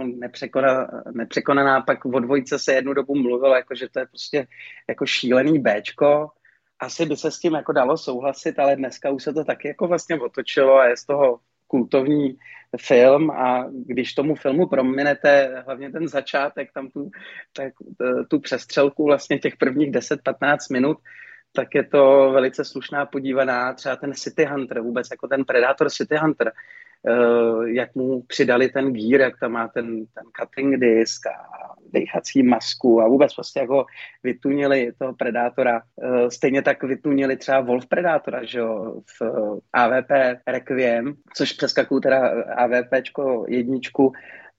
Speaker 2: nepřekonaná, pak o 2 se jednu dobu mluvilo, jako že to je prostě jako šílený Bčko asi by se s tím jako dalo souhlasit, ale dneska už se to taky jako vlastně otočilo a je z toho kultovní film a když tomu filmu prominete hlavně ten začátek, tam tu přestřelku vlastně těch prvních 10-15 minut, tak je to velice slušná podívaná, třeba ten City Hunter, vůbec jako ten Predator City Hunter, jak mu přidali ten gear, jak tam má ten cutting disk a dejchací masku a vůbec prostě jako vytunili toho Predátora. Stejně tak vytunili třeba Wolf Predátora, že jo, v AVP Requiem, což přeskakuju teda AVPčko jedničku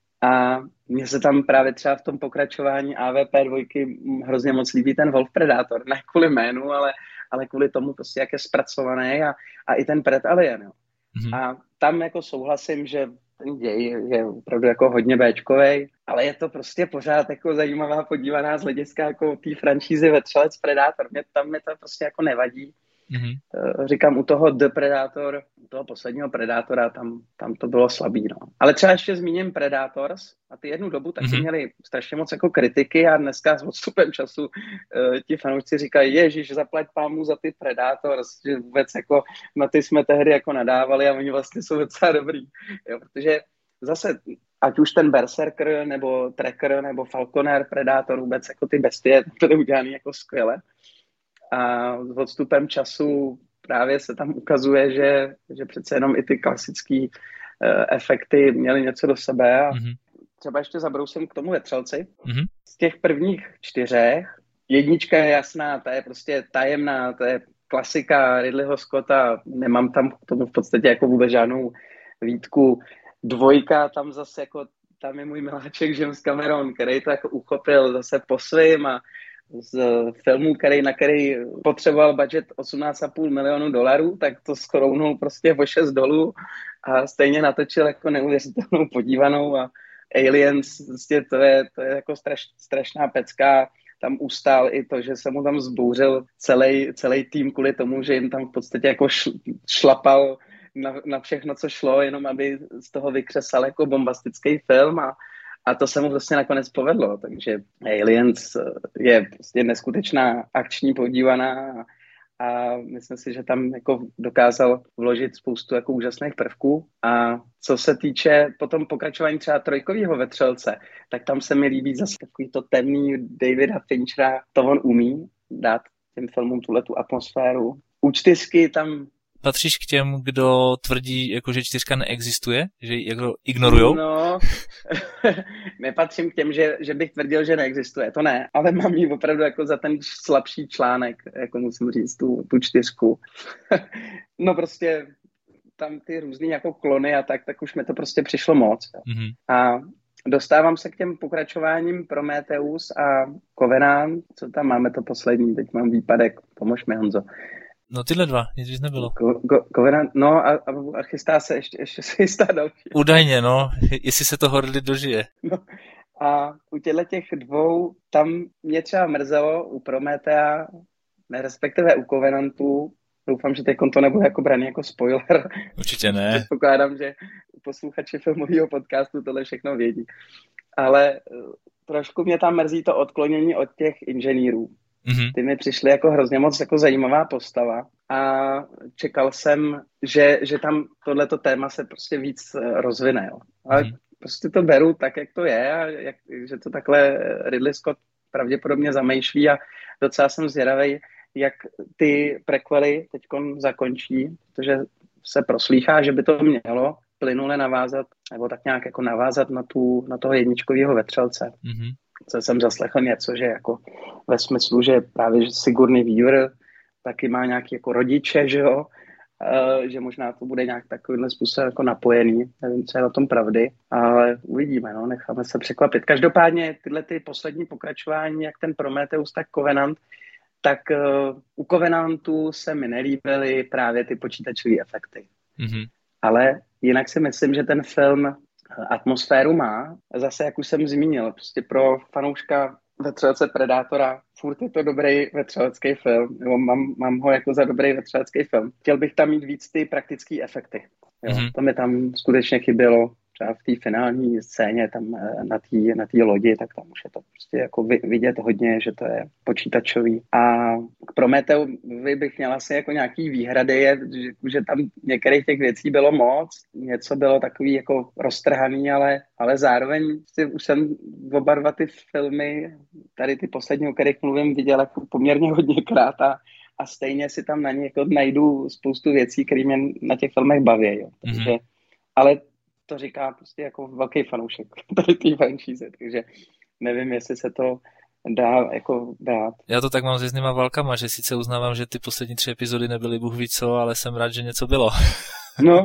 Speaker 2: a mně se tam právě třeba v tom pokračování AVP dvojky hrozně moc líbí ten Wolf Predátor, ne kvůli jménu, ale kvůli tomu prostě, jak je zpracovaný a i ten Pred Alien, jo. A tam jako souhlasím, že ten děj je opravdu jako hodně béčkovej, ale je to prostě pořád jako zajímavá podívaná z hlediska jako té franšízy Vetřelec Predátor. Mě to prostě jako nevadí. Říkám, u toho The Predator, u toho posledního Predátora, tam to bylo slabý, no. Ale třeba ještě zmíním Predators a ty jednu dobu taky měli strašně moc jako kritiky a dneska s odstupem času ti fanoušci říkají, ježiš, zaplať pámu za ty Predators, že vůbec jako na ty jsme tehdy jako nadávali a oni vlastně jsou docela dobrý, jo, protože zase ať už ten Berserker, nebo Tracker, nebo Falconer, Predator, vůbec jako ty bestie, to je udělaný jako skvěle. A s odstupem času právě se tam ukazuje, že přece jenom i ty klasické efekty měly něco do sebe. A třeba ještě zabrousím k tomu Vetřelci. Z těch prvních 4, jednička je jasná, ta je prostě tajemná, to je klasika Ridleyho Scotta, nemám tam k tomu v podstatě jako vůbec žádnou výtku. 2, tam zase jako, tam je můj miláček James Cameron, který to jako uchopil zase po svým a z filmu, na který potřeboval budget $18,5 milionu, tak to skrounul prostě o 6 dolů a stejně natočil jako neuvěřitelnou podívanou a Aliens, prostě to je jako strašná pecka. Tam ustál i to, že se mu tam zbouřil celý tým kvůli tomu, že jim tam v podstatě jako šlapal na všechno, co šlo, jenom aby z toho vykřesal jako bombastický film a to se mu vlastně nakonec povedlo, takže Aliens je prostě neskutečná akční podívaná a myslím si, že tam jako dokázal vložit spoustu jako úžasných prvků a co se týče potom pokračování třeba 3. Vetřelce, tak tam se mi líbí zase takový to temný Davida Finchera, to on umí dát těm filmům tuhletu atmosféru. U 4 tam
Speaker 1: patříš k těm, kdo tvrdí, jako, že 4 neexistuje? Že ji jako ignorujou?
Speaker 2: No, nepatřím k těm, že bych tvrdil, že neexistuje. To ne, ale mám ji opravdu jako za ten slabší článek, jako musím říct, tu 4. No prostě tam ty různý jako klony a tak už mi to prostě přišlo moc. A dostávám se k těm pokračováním Prometheus a Covenant. Co tam máme to poslední? Teď mám výpadek. Pomož mi, Honzo.
Speaker 1: No tyhle 2, nic víc nebylo.
Speaker 2: Covenant, no a chystá se, ještě se chystá další.
Speaker 1: Údajně, no, jestli se toho Ridley dožije.
Speaker 2: No, a u těch 2, tam mě třeba mrzelo u Promethea, respektive u Covenantu, doufám, že teď to nebude jako braný jako spoiler.
Speaker 1: Určitě ne.
Speaker 2: Předpokládám, že posluchači filmového podcastu tohle všechno vědí. Ale trošku mě tam mrzí to odklonění od těch inženýrů. Ty mi přišly jako hrozně moc jako zajímavá postava a čekal jsem, že tam tohleto téma se prostě víc rozvine. Jo. Ale prostě to beru tak, jak to je a že to takhle Ridley Scott pravděpodobně zamýšlí a docela jsem zvědavej, jak ty prequely teďkon zakončí, protože se proslýchá, že by to mělo plynule navázat, nebo tak nějak jako navázat na toho jedničkového Vetřelce. Co jsem zaslechl něco, že jako ve smyslu, že právě že Sigourney Weaver taky má nějaký jako rodiče, že jo, že možná to bude nějak takovýhle způsob jako napojený, nevím, co je na tom pravdy, ale uvidíme, no, necháme se překvapit. Každopádně tyhle ty poslední pokračování, jak ten Prometheus, tak Covenant, tak u Covenantu se mi nelíbily právě ty počítačové efekty. Ale jinak si myslím, že ten film atmosféru má. Zase, jak už jsem zmínil, prostě pro fanouška Vetřelce Predátora furt je to dobrý vetřelecký film. Jo, mám ho jako za dobrý vetřelecký film. Chtěl bych tam mít víc ty praktické efekty. Jo, to mi tam skutečně chybělo. třeba v té finální scéně tam na té lodi, tak tam už je to prostě jako vidět hodně, že to je počítačový. A k Prometheovi bych měla asi jako nějaký výhrady, že tam některých těch věcí bylo moc, něco bylo takový jako roztrhaný, ale zároveň už jsem oba dva ty filmy, tady ty poslední, o kterých mluvím, viděl jako poměrně hodněkrát a stejně si tam na ně jako najdu spoustu věcí, které mě na těch filmech baví. Jo. Takže, ale to říká prostě jako velký fanoušek tady té franšíze, takže nevím, jestli se to dá jako dát.
Speaker 1: Já to tak mám s Jízdnýma válkama, že sice uznávám, že ty poslední 3 epizody nebyly bůh ví co, ale jsem rád, že něco bylo.
Speaker 2: No.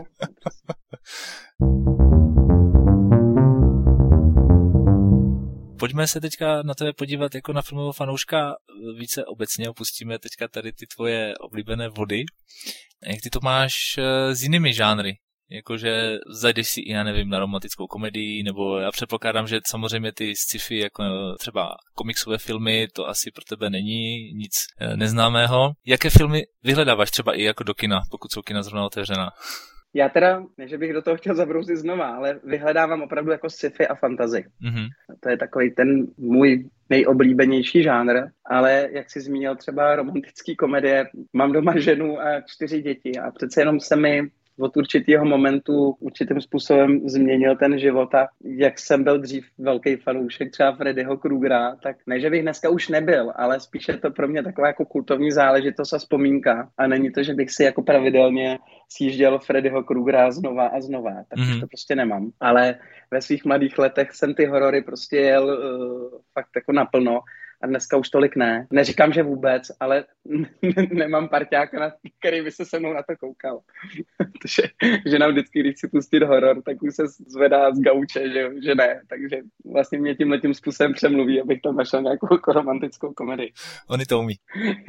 Speaker 1: Pojďme se teďka na tebe podívat jako na filmového fanouška více obecně, opustíme teďka tady ty tvoje oblíbené vody. Jak ty to máš s jinými žánry? Jakože zajdeš si i, já nevím, na romantickou komedii, nebo já předpokládám, že samozřejmě ty sci-fi, jako třeba komiksové filmy, to asi pro tebe není nic neznámého. Jaké filmy vyhledáváš třeba i jako do kina, pokud jsou kina zrovna otevřená?
Speaker 2: Já teda, ne, že bych do toho chtěl zabrousit znova, ale vyhledávám opravdu jako sci-fi a fantasy. Mm-hmm. To je takový ten můj nejoblíbenější žánr, ale jak jsi zmínil třeba romantický komedie, mám doma ženu a 4 děti a přece jenom se mi od určitého momentu určitým způsobem změnil ten život a jak jsem byl dřív velký fanoušek třeba Freddyho Krugera, tak ne, že bych dneska už nebyl, ale spíš je to pro mě taková jako kultovní záležitost a vzpomínka a není to, že bych si jako pravidelně sjížděl Freddyho Krugera znova a znova, tak už to prostě nemám. Ale ve svých mladých letech jsem ty horory prostě jel fakt jako naplno. A dneska už tolik ne. Neříkám, že vůbec, ale nemám parťáka, na který by se se mnou na to koukal. Protože žena vždycky, když si pustit horor, tak už se zvedá z gauče, že ne. Takže vlastně mě tímhletím způsobem přemluví, abych tam našel nějakou romantickou komedii.
Speaker 1: Oni to umí.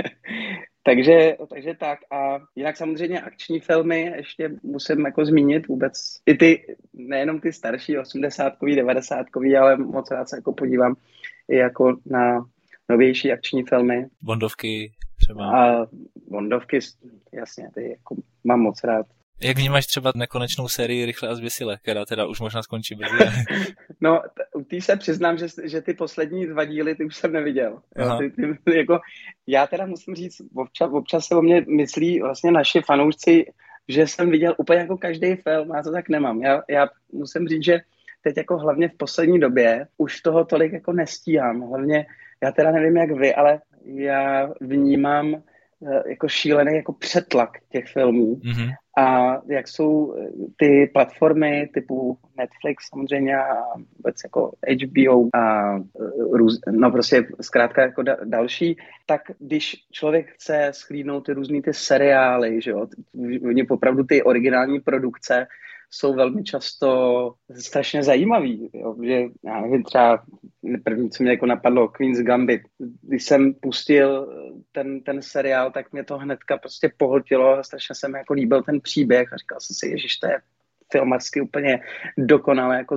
Speaker 2: Takže tak a jinak samozřejmě akční filmy ještě musím jako zmínit vůbec i ty, nejenom ty starší 80-kový, 90-kový, ale moc rád se jako podívám i jako na novější akční filmy.
Speaker 1: Bondovky třeba.
Speaker 2: A Bondovky, jasně, ty jako mám moc rád.
Speaker 1: Jak vnímáš třeba nekonečnou sérii Rychle a zběsile, která teda už možná skončí brzy?
Speaker 2: No, u té se přiznám, že ty poslední 2 díly ty už jsem neviděl. Jo, jako, já teda musím říct, občas se o mě myslí vlastně naši fanoušci, že jsem viděl úplně jako každý film, já to tak nemám. Já musím říct, že teď jako hlavně v poslední době už toho tolik jako nestíhám. Hlavně, já teda nevím jak vy, ale já vnímám jako šílený jako přetlak těch filmů. Mm-hmm. A jak jsou ty platformy typu Netflix samozřejmě a vůbec jako HBO a no prostě zkrátka jako další, tak když člověk chce shlídnout ty různý ty seriály, že jo, oni opravdu ty originální produkce jsou velmi často strašně zajímavý, jo? Že já nevím, třeba první, co mě jako napadlo, Queen's Gambit. Když jsem pustil ten seriál, tak mě to hnedka prostě pohltilo a strašně se mi jako líbil ten příběh a říkal jsem si, ježiš, to je filmařsky úplně dokonale jako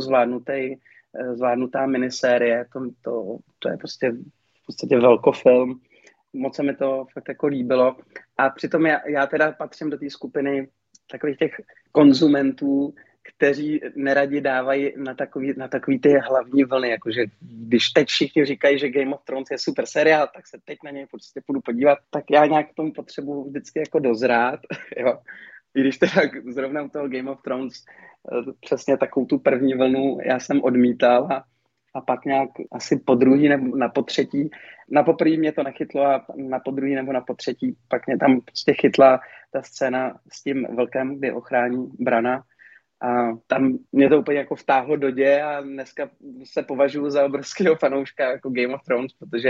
Speaker 2: zvládnutá minisérie, to je prostě v podstatě velkofilm. Moc se mi to fakt jako líbilo a přitom já teda patřím do té skupiny takových těch konzumentů, kteří neradi dávají na takový ty hlavní vlny, jakože když teď všichni říkají, že Game of Thrones je super seriál, tak se teď na něj prostě půjdu podívat, tak já nějak k tomu potřebuji vždycky jako dozrát, jo. I když teda zrovna u toho Game of Thrones přesně takovou tu první vlnu já jsem odmítal a pak nějak asi po druhý nebo na potřetí, na poprvé mě to nechytlo a na podruhý nebo na potřetí pak mě tam prostě chytla ta scéna s tím vlkem, kdy ochrání Brana a tam mě to úplně jako vtáhlo do děje a dneska se považuji za obrovského fanouška jako Game of Thrones, protože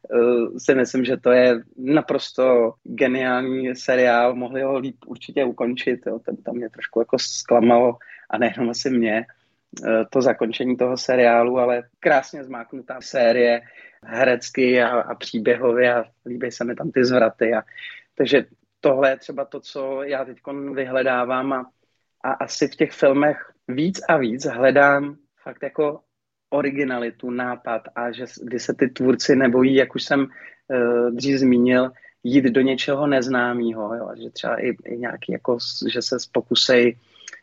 Speaker 2: si myslím, že to je naprosto geniální seriál, mohli ho líp určitě ukončit, jo. Tam mě trošku jako zklamalo a nejenom asi mě, to zakončení toho seriálu, ale krásně zmáknutá série herecky a příběhově a líbí se mi tam ty zvraty. Takže tohle je třeba to, co já teď vyhledávám a asi v těch filmech víc a víc hledám fakt jako originalitu, nápad a že kdy se ty tvůrci nebojí, jak už jsem dřív zmínil, jít do něčeho neznámého, jo? Že třeba i nějaký jako, že se pokusej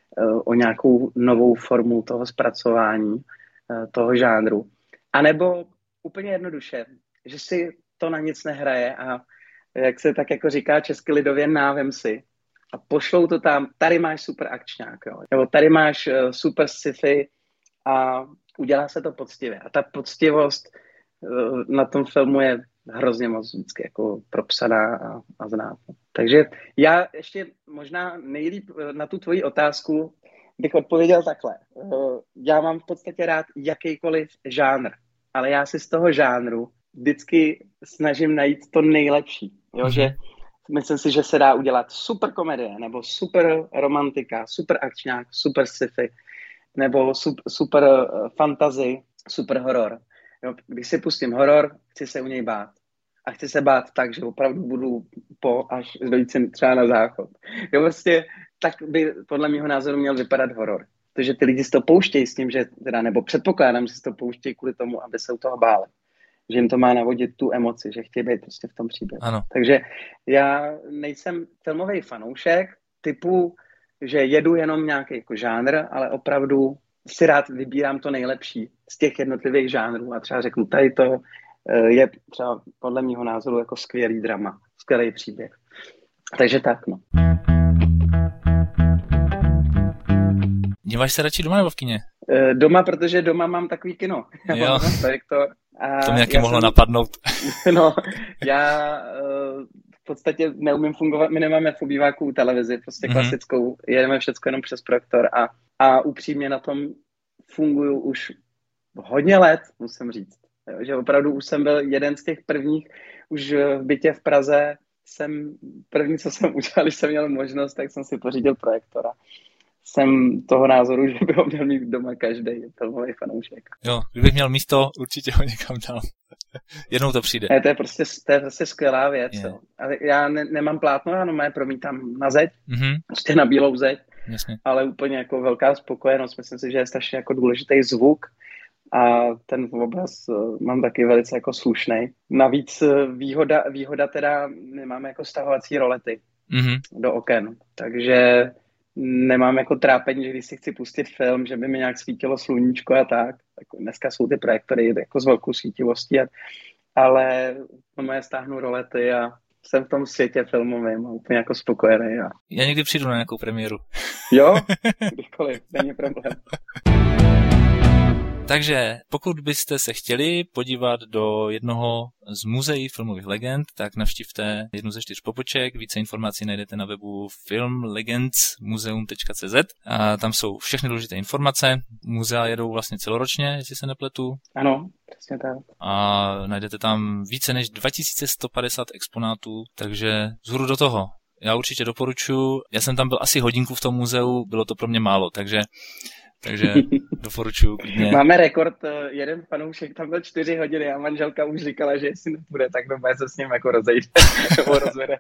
Speaker 2: o nějakou novou formu toho zpracování toho žánru. A nebo úplně jednoduše, že si to na nic nehraje a jak se tak jako říká česky lidově, návem si a pošlou to tam, tady máš super akčňák, jo. Nebo tady máš super sci-fi a udělá se to poctivě. A ta poctivost na tom filmu je hrozně moc vždycky jako propsaná a znát. Takže já ještě možná nejlíp na tu tvoji otázku bych odpověděl takhle. Já mám v podstatě rád jakýkoliv žánr, ale já si z toho žánru vždycky snažím najít to nejlepší. Jo, že myslím si, že se dá udělat super komedie, nebo super romantika, super akčňák, super sci-fi, nebo super fantasy, super horor. Jo, když si pustím horor, chci se u něj bát. A chci se bát tak, že opravdu budu až dojít sem třeba na záchod. Jo, vlastně tak by podle mého názoru měl vypadat horor. Protože ty lidi si to pouštějí s tím, že teda, nebo předpokládám, že si to pouštějí kvůli tomu, aby se u toho báli. Že jim to má navodit tu emoci, že chtějí být prostě v tom příběhu.
Speaker 1: Ano.
Speaker 2: Takže já nejsem filmový fanoušek typu, že jedu jenom nějaký jako žánr, ale opravdu si rád vybírám to nejlepší z těch jednotlivých žánrů a třeba řeknu, tady to je třeba podle mého názoru jako skvělý drama, skvělý příběh. Takže tak, no.
Speaker 1: Díváš se radši doma nebo v kině?
Speaker 2: Doma, protože doma mám takový kino.
Speaker 1: Jo. To mě taky mohlo
Speaker 2: jsem
Speaker 1: napadnout.
Speaker 2: No, já v podstatě neumím fungovat, my nemáme v obýváku televizi, prostě klasickou, jedeme všecko jenom přes projektor a upřímně na tom funguju už hodně let, musím říct. Jo, že opravdu už jsem byl jeden z těch prvních, už v bytě v Praze první, co jsem udělal, když jsem měl možnost, tak jsem si pořídil projektora. Jsem toho názoru, že by ho měl mít doma každý filmový fanoušek.
Speaker 1: Jo, kdybych měl místo, určitě ho někam dal. Jednou to přijde.
Speaker 2: To je prostě skvělá věc. Jo. Ale já nemám plátno, já normálně promítám na zeď, prostě na bílou zeď,
Speaker 1: jasně. Ale
Speaker 2: úplně jako velká spokojenost. Myslím si, že je strašně jako důležitý zvuk a ten obraz mám taky velice jako slušnej. Navíc výhoda teda, nemáme jako stahovací rolety do oken, takže nemám jako trápení, že když si chci pustit film, že by mi nějak svítilo sluníčko a tak. Dneska jsou ty projektory jako s velkou svítivostí, ale moje stáhnu rolety a jsem v tom světě filmovém a úplně jako spokojený.
Speaker 1: Já někdy přijdu na nějakou premiéru.
Speaker 2: Jo? Kdykoliv, není problém.
Speaker 1: Takže pokud byste se chtěli podívat do jednoho z muzeí filmových legend, tak navštivte jednu ze 4 poboček. Více informací najdete na webu filmlegendsmuseum.cz a tam jsou všechny důležité informace. Muzea jedou vlastně celoročně, jestli se nepletu.
Speaker 2: Ano, přesně tak.
Speaker 1: A najdete tam více než 2150 exponátů, takže vzhůru do toho. Já určitě doporučuji. Já jsem tam byl asi hodinku v tom muzeu, bylo to pro mě málo, takže doporučuji klidně.
Speaker 2: Máme rekord, jeden fanoušek tam byl 4 hodiny a manželka už říkala, že jestli nepůjde, tak doma se s ním jako rozejde nebo rozvede.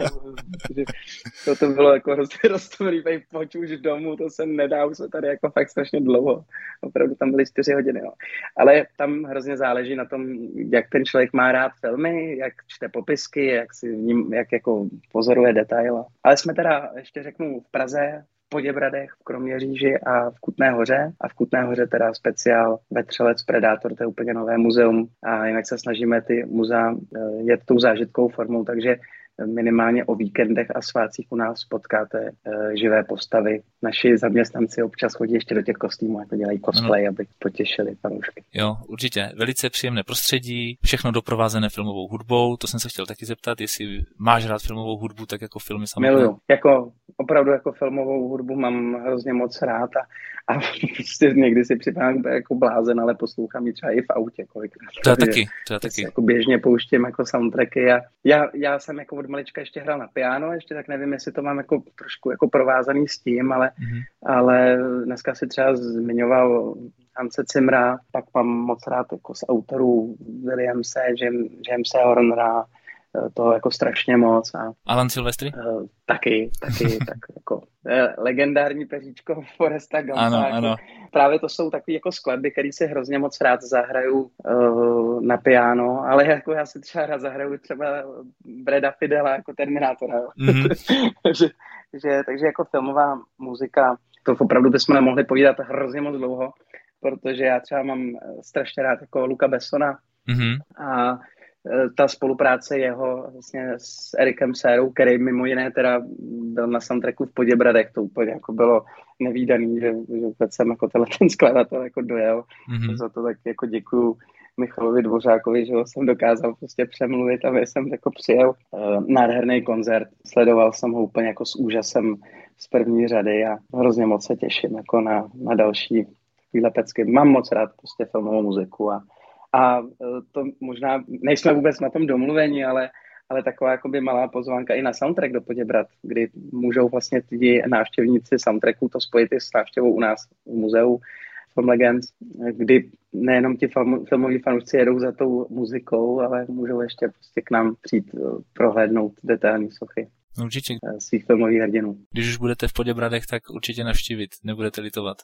Speaker 2: To bylo jako roztomilý, pojď už domů, to se nedá, už jsme tady jako fakt strašně dlouho. Opravdu tam byly 4 hodiny. Jo. Ale tam hrozně záleží na tom, jak ten člověk má rád filmy, jak čte popisky, jak jako pozoruje detail. Ale jsme teda, ještě řeknu, v Praze, v Poděbradech, v Kroměříži a v Kutné Hoře. A v Kutné Hoře teda speciál Vetřelec Predátor, to je úplně nové muzeum. A jinak se snažíme ty muzea jet tou zážitkovou formou, takže minimálně o víkendech a svátcích u nás potkáte živé postavy. Naši zaměstnanci občas chodí ještě do těch kostýmů, jako dělají cosplay, aby potěšili fanoušky.
Speaker 1: Jo, určitě. Velice příjemné prostředí, všechno doprovázené filmovou hudbou. To jsem se chtěl taky zeptat, jestli máš rád filmovou hudbu, tak jako filmy samotné.
Speaker 2: Miluju. Opravdu jako filmovou hudbu mám hrozně moc rád a prostě někdy si připadám jako blázen, ale poslouchám ji třeba i v autě kolikrát.
Speaker 1: To taky.
Speaker 2: Jako běžně pouštím jako soundtracky a já jsem jako od malička ještě hrál na piano, ještě tak nevím, jestli to mám jako trošku jako provázaný s tím, ale dneska si třeba zmiňoval Hanse Zimmera, pak mám moc rád jako z autorů Williamse, Jamese Hornera, toho jako strašně moc. A
Speaker 1: Alan Silvestri?
Speaker 2: Taky, tak jako legendární peříčko Foresta Gumpa.
Speaker 1: Ano.
Speaker 2: Právě to jsou takové jako skladby, které si hrozně moc rád zahraju na piano, ale jako já si třeba rád zahraju třeba Breda Fidela jako Terminátora. Takže jako filmová muzika. to opravdu bychom nemohli povídat hrozně moc dlouho, protože já třeba mám strašně rád jako Luca Bessona a ta spolupráce jeho vlastně s Erikem Sérou, který mimo jiné teda byl na soundtracku v Poděbradech, to úplně jako bylo nevídaný, že vůbec jsem jako ten skladatel jako dojel. Za to tak jako děkuju Michalovi Dvořákovi, že ho jsem dokázal prostě přemluvit a jsem jako přijel nádherný koncert. Sledoval jsem ho úplně jako s úžasem z první řady a hrozně moc se těším jako na další chvíle pecky. Mám moc rád prostě filmovou muziku a to možná, nejsme vůbec na tom domluvení, ale taková jakoby malá pozvánka i na soundtrack do Poděbrad, kdy můžou vlastně ti návštěvníci soundtracku to spojit i s návštěvou u nás v muzeu Film Legends, kdy nejenom ti filmoví fanoušci jedou za tou muzikou, ale můžou ještě prostě k nám přijít prohlédnout detailní sochy.
Speaker 1: Určitě.
Speaker 2: Svých filmových hrdinů.
Speaker 1: Když už budete v Poděbradech, tak určitě navštívit, nebudete litovat.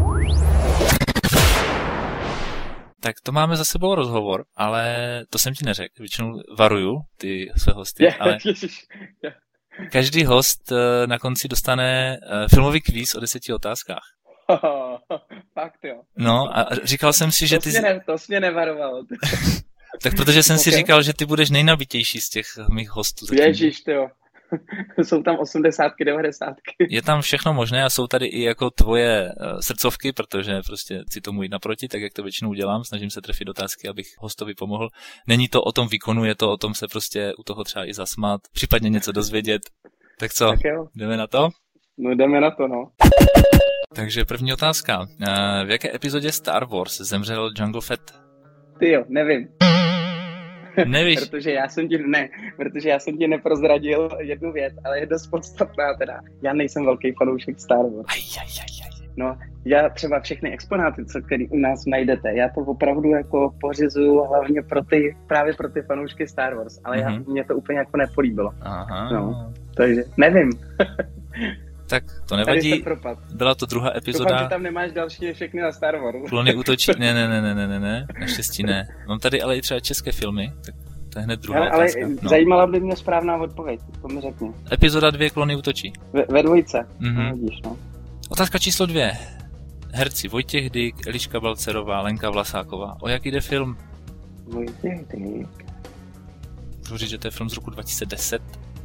Speaker 1: Tak to máme za sebou rozhovor, ale to jsem ti neřekl. Většinou varuju ty své hosty, ale každý host na konci dostane filmový kvíz o 10 otázkách.
Speaker 2: Fakt jo.
Speaker 1: No a říkal jsem si, že ty...
Speaker 2: To jsi mě nevaroval.
Speaker 1: Tak protože jsem si říkal, že ty budeš nejnabitější z těch mých hostů.
Speaker 2: Ježíš, jo. Jsou tam 80, 90.
Speaker 1: Je tam všechno možné a jsou tady i jako tvoje srdcovky, protože prostě si tomu jít naproti, tak jak to většinou dělám, snažím se trefit otázky, abych hostovi pomohl. Není to o tom výkonu, je to o tom se prostě u toho třeba i zasmát, případně něco dozvědět. Tak co,
Speaker 2: tak jo.
Speaker 1: Jdeme na to?
Speaker 2: No jdeme na to, no.
Speaker 1: Takže první otázka. V jaké epizodě Star Wars zemřel Jango Fett?
Speaker 2: Tyjo, nevím.
Speaker 1: Nevíš?
Speaker 2: Protože já jsem ti neprozradil jednu věc, ale je dost podstatná teda. Já nejsem velký fanoušek Star Wars. No, já třeba všechny exponáty, které u nás najdete, já to opravdu jako pořizuju hlavně právě pro ty fanoušky Star Wars, ale mě to úplně jako nepolíbilo.
Speaker 1: Aha.
Speaker 2: No, takže nevím.
Speaker 1: Tak to nevadí. Byla to druhá epizoda.
Speaker 2: Doufám, že tam nemáš další všechny na Star Wars.
Speaker 1: Klony útočí. Ne. Naštěstí ne. Mám tady ale i třeba české filmy, tak to je hned druhá otázka.
Speaker 2: Ale zajímala by mě správná odpověď, to mi řekni.
Speaker 1: Epizoda 2 Klony útočí.
Speaker 2: Ve dvojce. No, vidíš, no.
Speaker 1: Otázka číslo 2. Herci Vojtěch Dyk, Eliška Balcerová, Lenka Vlasáková. O jaký jde film?
Speaker 2: Vojtěch Dyk.
Speaker 1: Můžu říct, že to je film z roku 2010?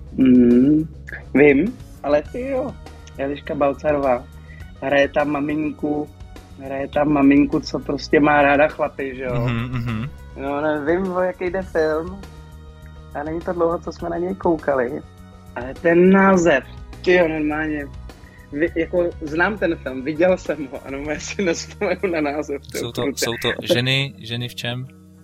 Speaker 2: Vím, ale ty jo. Eliška Balcarová. Hraje tam maminku, co prostě má ráda chlapy, že jo? No, nevím, o jaký jde film. A není to dlouho, co jsme na něj koukali. Ale ten název, tyjo, normálně. Jako znám ten film, viděl jsem ho, ano, já si nespomenu na název.
Speaker 1: Jsou to ženy v čem?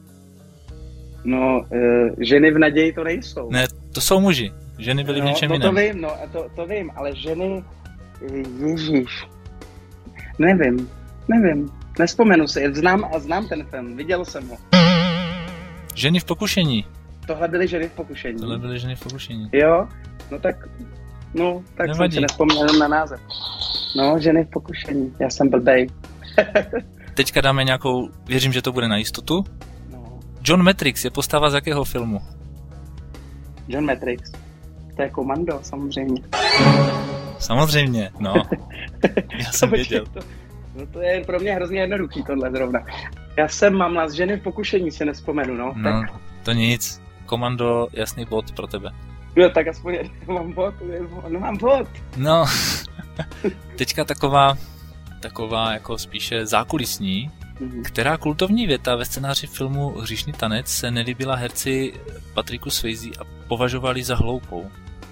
Speaker 2: No, ženy v naději to nejsou.
Speaker 1: Ne, to jsou muži. Ženy byly v něčem jiném.
Speaker 2: To vím, ale ženy, ježíš, nevím, nespomenu si, znám ten film, viděl jsem ho.
Speaker 1: Ženy v pokušení.
Speaker 2: Tohle byly ženy v pokušení. Jo, no tak nevadí. Jsem si nespomněl na název. No, ženy v pokušení, já jsem blbej.
Speaker 1: Teďka dáme nějakou, věřím, že to bude na jistotu.
Speaker 2: No.
Speaker 1: John Matrix je postava z jakého filmu?
Speaker 2: John Matrix. To je Komando, samozřejmě.
Speaker 1: Samozřejmě, no. Já jsem věděl.
Speaker 2: To je pro mě hrozně jednoduchý tohle zrovna. Já jsem mamla z ženy v pokušení, si nespomenu, no.
Speaker 1: No,
Speaker 2: tak.
Speaker 1: To nic. Komando, jasný bod pro tebe.
Speaker 2: No, tak aspoň mám bod.
Speaker 1: No, teďka taková jako spíše zákulisní. Která kultovní věta ve scénáři filmu Hříšný tanec se nelíbila herci Patricku Swayze a považovali za hloupou?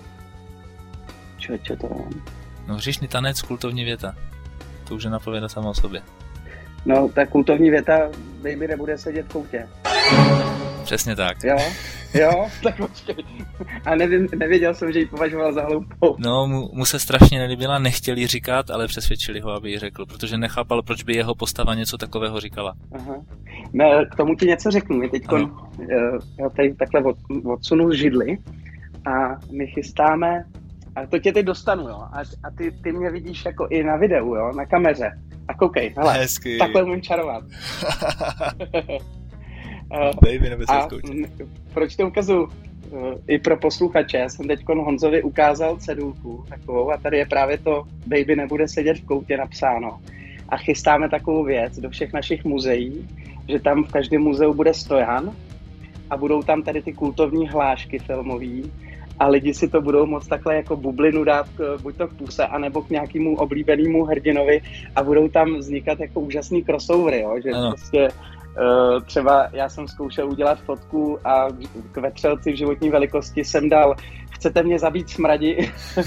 Speaker 2: Čo to je?
Speaker 1: No, Hříšný tanec, kultovní věta. To už je napověda sama o sobě.
Speaker 2: No, ta kultovní věta, baby nebude sedět v koutě.
Speaker 1: Přesně tak.
Speaker 2: Jo, tak počkej. A nevěděl jsem, že ji považoval za hloupou.
Speaker 1: No, mu se strašně nelíbila, nechtěli říkat, ale přesvědčili ho, aby ji řekl, protože nechápal, proč by jeho postava něco takového říkala.
Speaker 2: Aha. No, k tomu ti něco řeknu. My teď tady takhle odsunu z židli a my chystáme, a to tě teď dostanu, jo, a ty mě vidíš jako i na videu, jo, na kameře. A koukej, hele,
Speaker 1: hezky.
Speaker 2: Takhle umím čarovat.
Speaker 1: Baby,
Speaker 2: proč to ukazuju? i pro posluchače. Já jsem teď Honzovi ukázal cedulku takovou a tady je právě to Baby nebude sedět v koutě napsáno. A chystáme takovou věc do všech našich muzeí, že tam v každém muzeu bude stojan a budou tam tady ty kultovní hlášky filmový a lidi si to budou moct takhle jako bublinu dát buď to k puse, anebo k nějakému oblíbenému hrdinovi a budou tam vznikat jako úžasný crossovery, jo? Že prostě třeba já jsem zkoušel udělat fotku a k vetřelci v životní velikosti jsem dal chcete mě zabít smradi,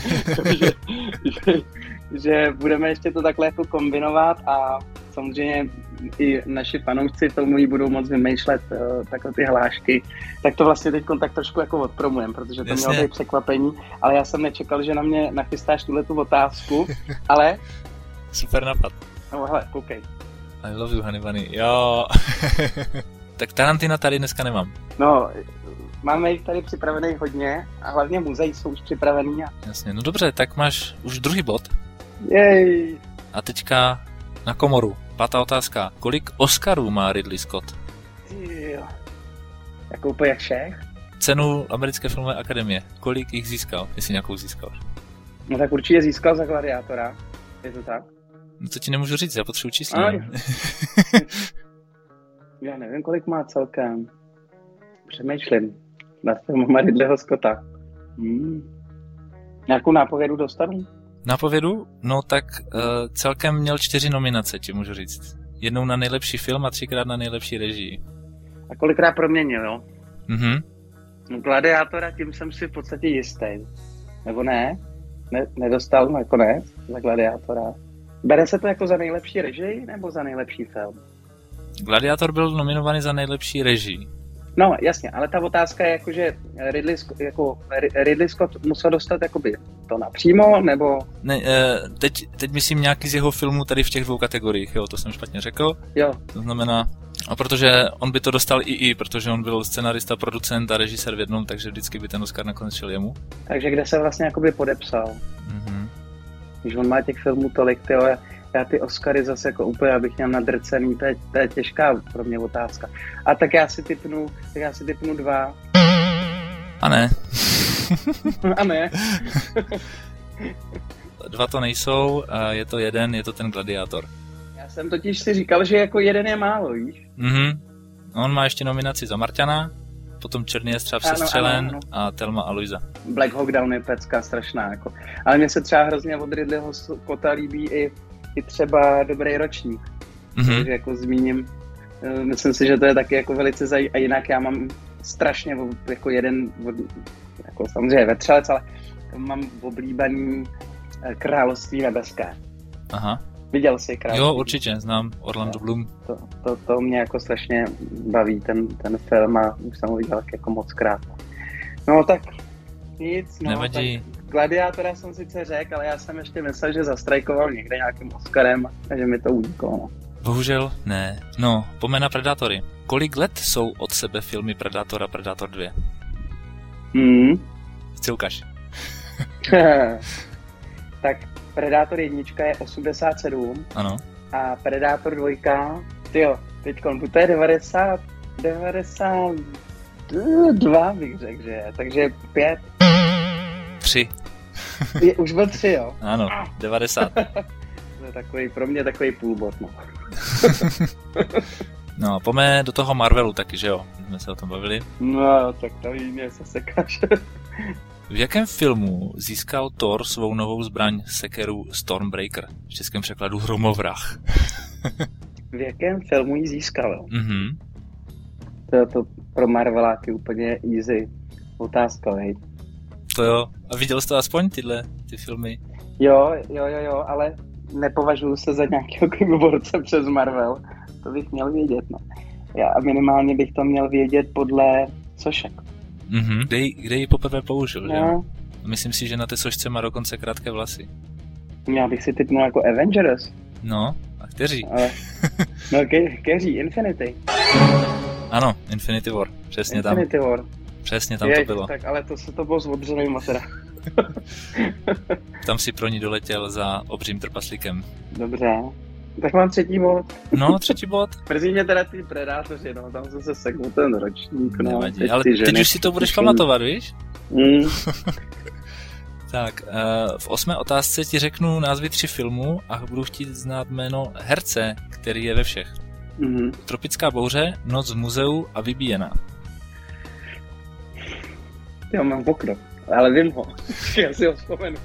Speaker 2: že budeme ještě to takhle jako kombinovat a samozřejmě i naši fanoušci filmoví budou moc vymýšlet takhle ty hlášky. Tak to vlastně teď tak trošku jako odpromujem, protože to mělo být překvapení, ale já jsem nečekal, že na mě nachystáš tuhletu otázku, ale...
Speaker 1: Super nápad.
Speaker 2: No hele, koukej.
Speaker 1: I love you, honey bunny. Jo. Tak Tarantina tady dneska nemám.
Speaker 2: No, máme jich tady připravených hodně a hlavně muzeí jsou už připravený.
Speaker 1: Jasně, no dobře, tak máš už druhý bod.
Speaker 2: Jej.
Speaker 1: A teďka na komoru. 5. otázka. Kolik Oscarů má Ridley Scott?
Speaker 2: Jo. Jako úplně jak všech?
Speaker 1: Cenu Americké filmové akademie. Kolik jich získal? Jestli nějakou získal?
Speaker 2: No tak určitě získal za Gladiátora. Je to tak?
Speaker 1: No to ti nemůžu říct, já potřebuji číslo.
Speaker 2: Já nevím, kolik má celkem. Přemýšlím. Nad filmem Ridleyho Scotta. Nějakou nápovědu dostanu?
Speaker 1: Nápovědu? No tak celkem měl 4 nominace, ti můžu říct. Jednou na nejlepší film a 3krát na nejlepší režii.
Speaker 2: A kolikrát proměnil, jo?
Speaker 1: Mhm.
Speaker 2: No, Gladiátora, tím jsem si v podstatě jistý. Nebo ne? Nedostal nakonec za Gladiátora. Bere se to jako za nejlepší režii nebo za nejlepší film?
Speaker 1: Gladiátor byl nominovaný za nejlepší režii.
Speaker 2: No, jasně, ale ta otázka je jako, že Ridley Scott musel dostat jakoby to napřímo, nebo...
Speaker 1: Ne, teď myslím nějaký z jeho filmů tady v těch 2 kategoriích, jo, to jsem špatně řekl.
Speaker 2: Jo.
Speaker 1: To znamená, a protože on by to dostal protože on byl scenarista, producent a režisér v jednom, takže vždycky by ten Oscar nakonec šel jemu.
Speaker 2: Takže kde se vlastně jakoby podepsal?
Speaker 1: Mhm.
Speaker 2: Když on má těch filmů tolik, tyjo, já ty Oscary zase jako úplně, abych měl nadrcený, to je těžká pro mě otázka. A tak já si tipnu 2.
Speaker 1: A ne.
Speaker 2: A ne.
Speaker 1: 2 to nejsou, je to 1, je to ten Gladiátor.
Speaker 2: Já jsem totiž si říkal, že jako 1 je málo, víš?
Speaker 1: Mhm. On má ještě nominaci za Marťana, potom Černý jestřáb sestřelen ano. A Thelma a Louisa.
Speaker 2: Black Hawk Down je pecka strašná, jako. Ale mně se třeba hrozně od Ridleyho Scotta líbí i třeba Dobrý ročník. Takže jako zmíním, myslím si, že to je taky jako velice zajímavé. A jinak já mám strašně jako jeden, jako samozřejmě vetřelec, ale mám oblíbený Království nebeské.
Speaker 1: Aha.
Speaker 2: Viděl jsi Království?
Speaker 1: Jo, určitě, znám Orlando Bloom.
Speaker 2: To mě jako strašně baví, ten film a už jsem ho viděl jako moc krát. No tak nic, no.
Speaker 1: Nevadí.
Speaker 2: Tak Gladiátora jsem sice řekl, ale já jsem ještě myslel, že zastrajkoval někde nějakým Oscarem a že mi to uniklo, no.
Speaker 1: Bohužel ne. No, pojďme na Predátory. Kolik let jsou od sebe filmy Predátor a Predátor 2? Chci ukaž.
Speaker 2: Tak Predátor 1 je 87.
Speaker 1: Ano.
Speaker 2: A Predátor 2, tyjo, teďkon, to je 92 bych řekl, že je, takže 5.
Speaker 1: 3.
Speaker 2: Už byl 3, jo?
Speaker 1: Ano, 90.
Speaker 2: To je takový, pro mě takový půlbod, no.
Speaker 1: No, pojďme do toho Marvelu taky, že jo? Jsme se o tom bavili.
Speaker 2: No, tak to mě se sekáš.
Speaker 1: V jakém filmu získal Thor svou novou zbraň sekeru Stormbreaker? V českém překladu Hromovrah.
Speaker 2: V jakém filmu ji získal, jo?
Speaker 1: Mhm.
Speaker 2: To pro Marveláky úplně easy otázka, hej.
Speaker 1: To jo. A viděl jsi to aspoň ty filmy?
Speaker 2: Jo, ale nepovažuji se za nějakého borce přes Marvel. To bych měl vědět, no. Já minimálně bych to měl vědět podle sošek.
Speaker 1: Mhm. Kde ji poprvé použil,
Speaker 2: no.
Speaker 1: Že jo? Myslím si, že na té sošce má dokonce krátké vlasy.
Speaker 2: Já bych si typnul jako Avengers.
Speaker 1: No, a kteří?
Speaker 2: Ale, no, kteří? Infinity.
Speaker 1: Ano, Infinity War. Přesně
Speaker 2: Infinity
Speaker 1: tam.
Speaker 2: War.
Speaker 1: Přesně tam to bylo.
Speaker 2: Tak, ale to bylo s odřenýma teda.
Speaker 1: Tam si pro ní doletěl za obřím trpaslíkem.
Speaker 2: Dobře. Tak mám 3. bod.
Speaker 1: No, 3. bod.
Speaker 2: Mrzí mě teda ty Predátoři, no, tam jsem se seknul ten ročník, no.
Speaker 1: Nevadí, ale teď už si to budeš pamatovat, víš? Tak, v 8. otázce ti řeknu názvy 3 filmů a budu chtít znát jméno herce, který je ve všech. Tropická bouře, Noc v muzeu a Vybíjená.
Speaker 2: Já mám okno, ale vím ho. Já si ho vzpomenu.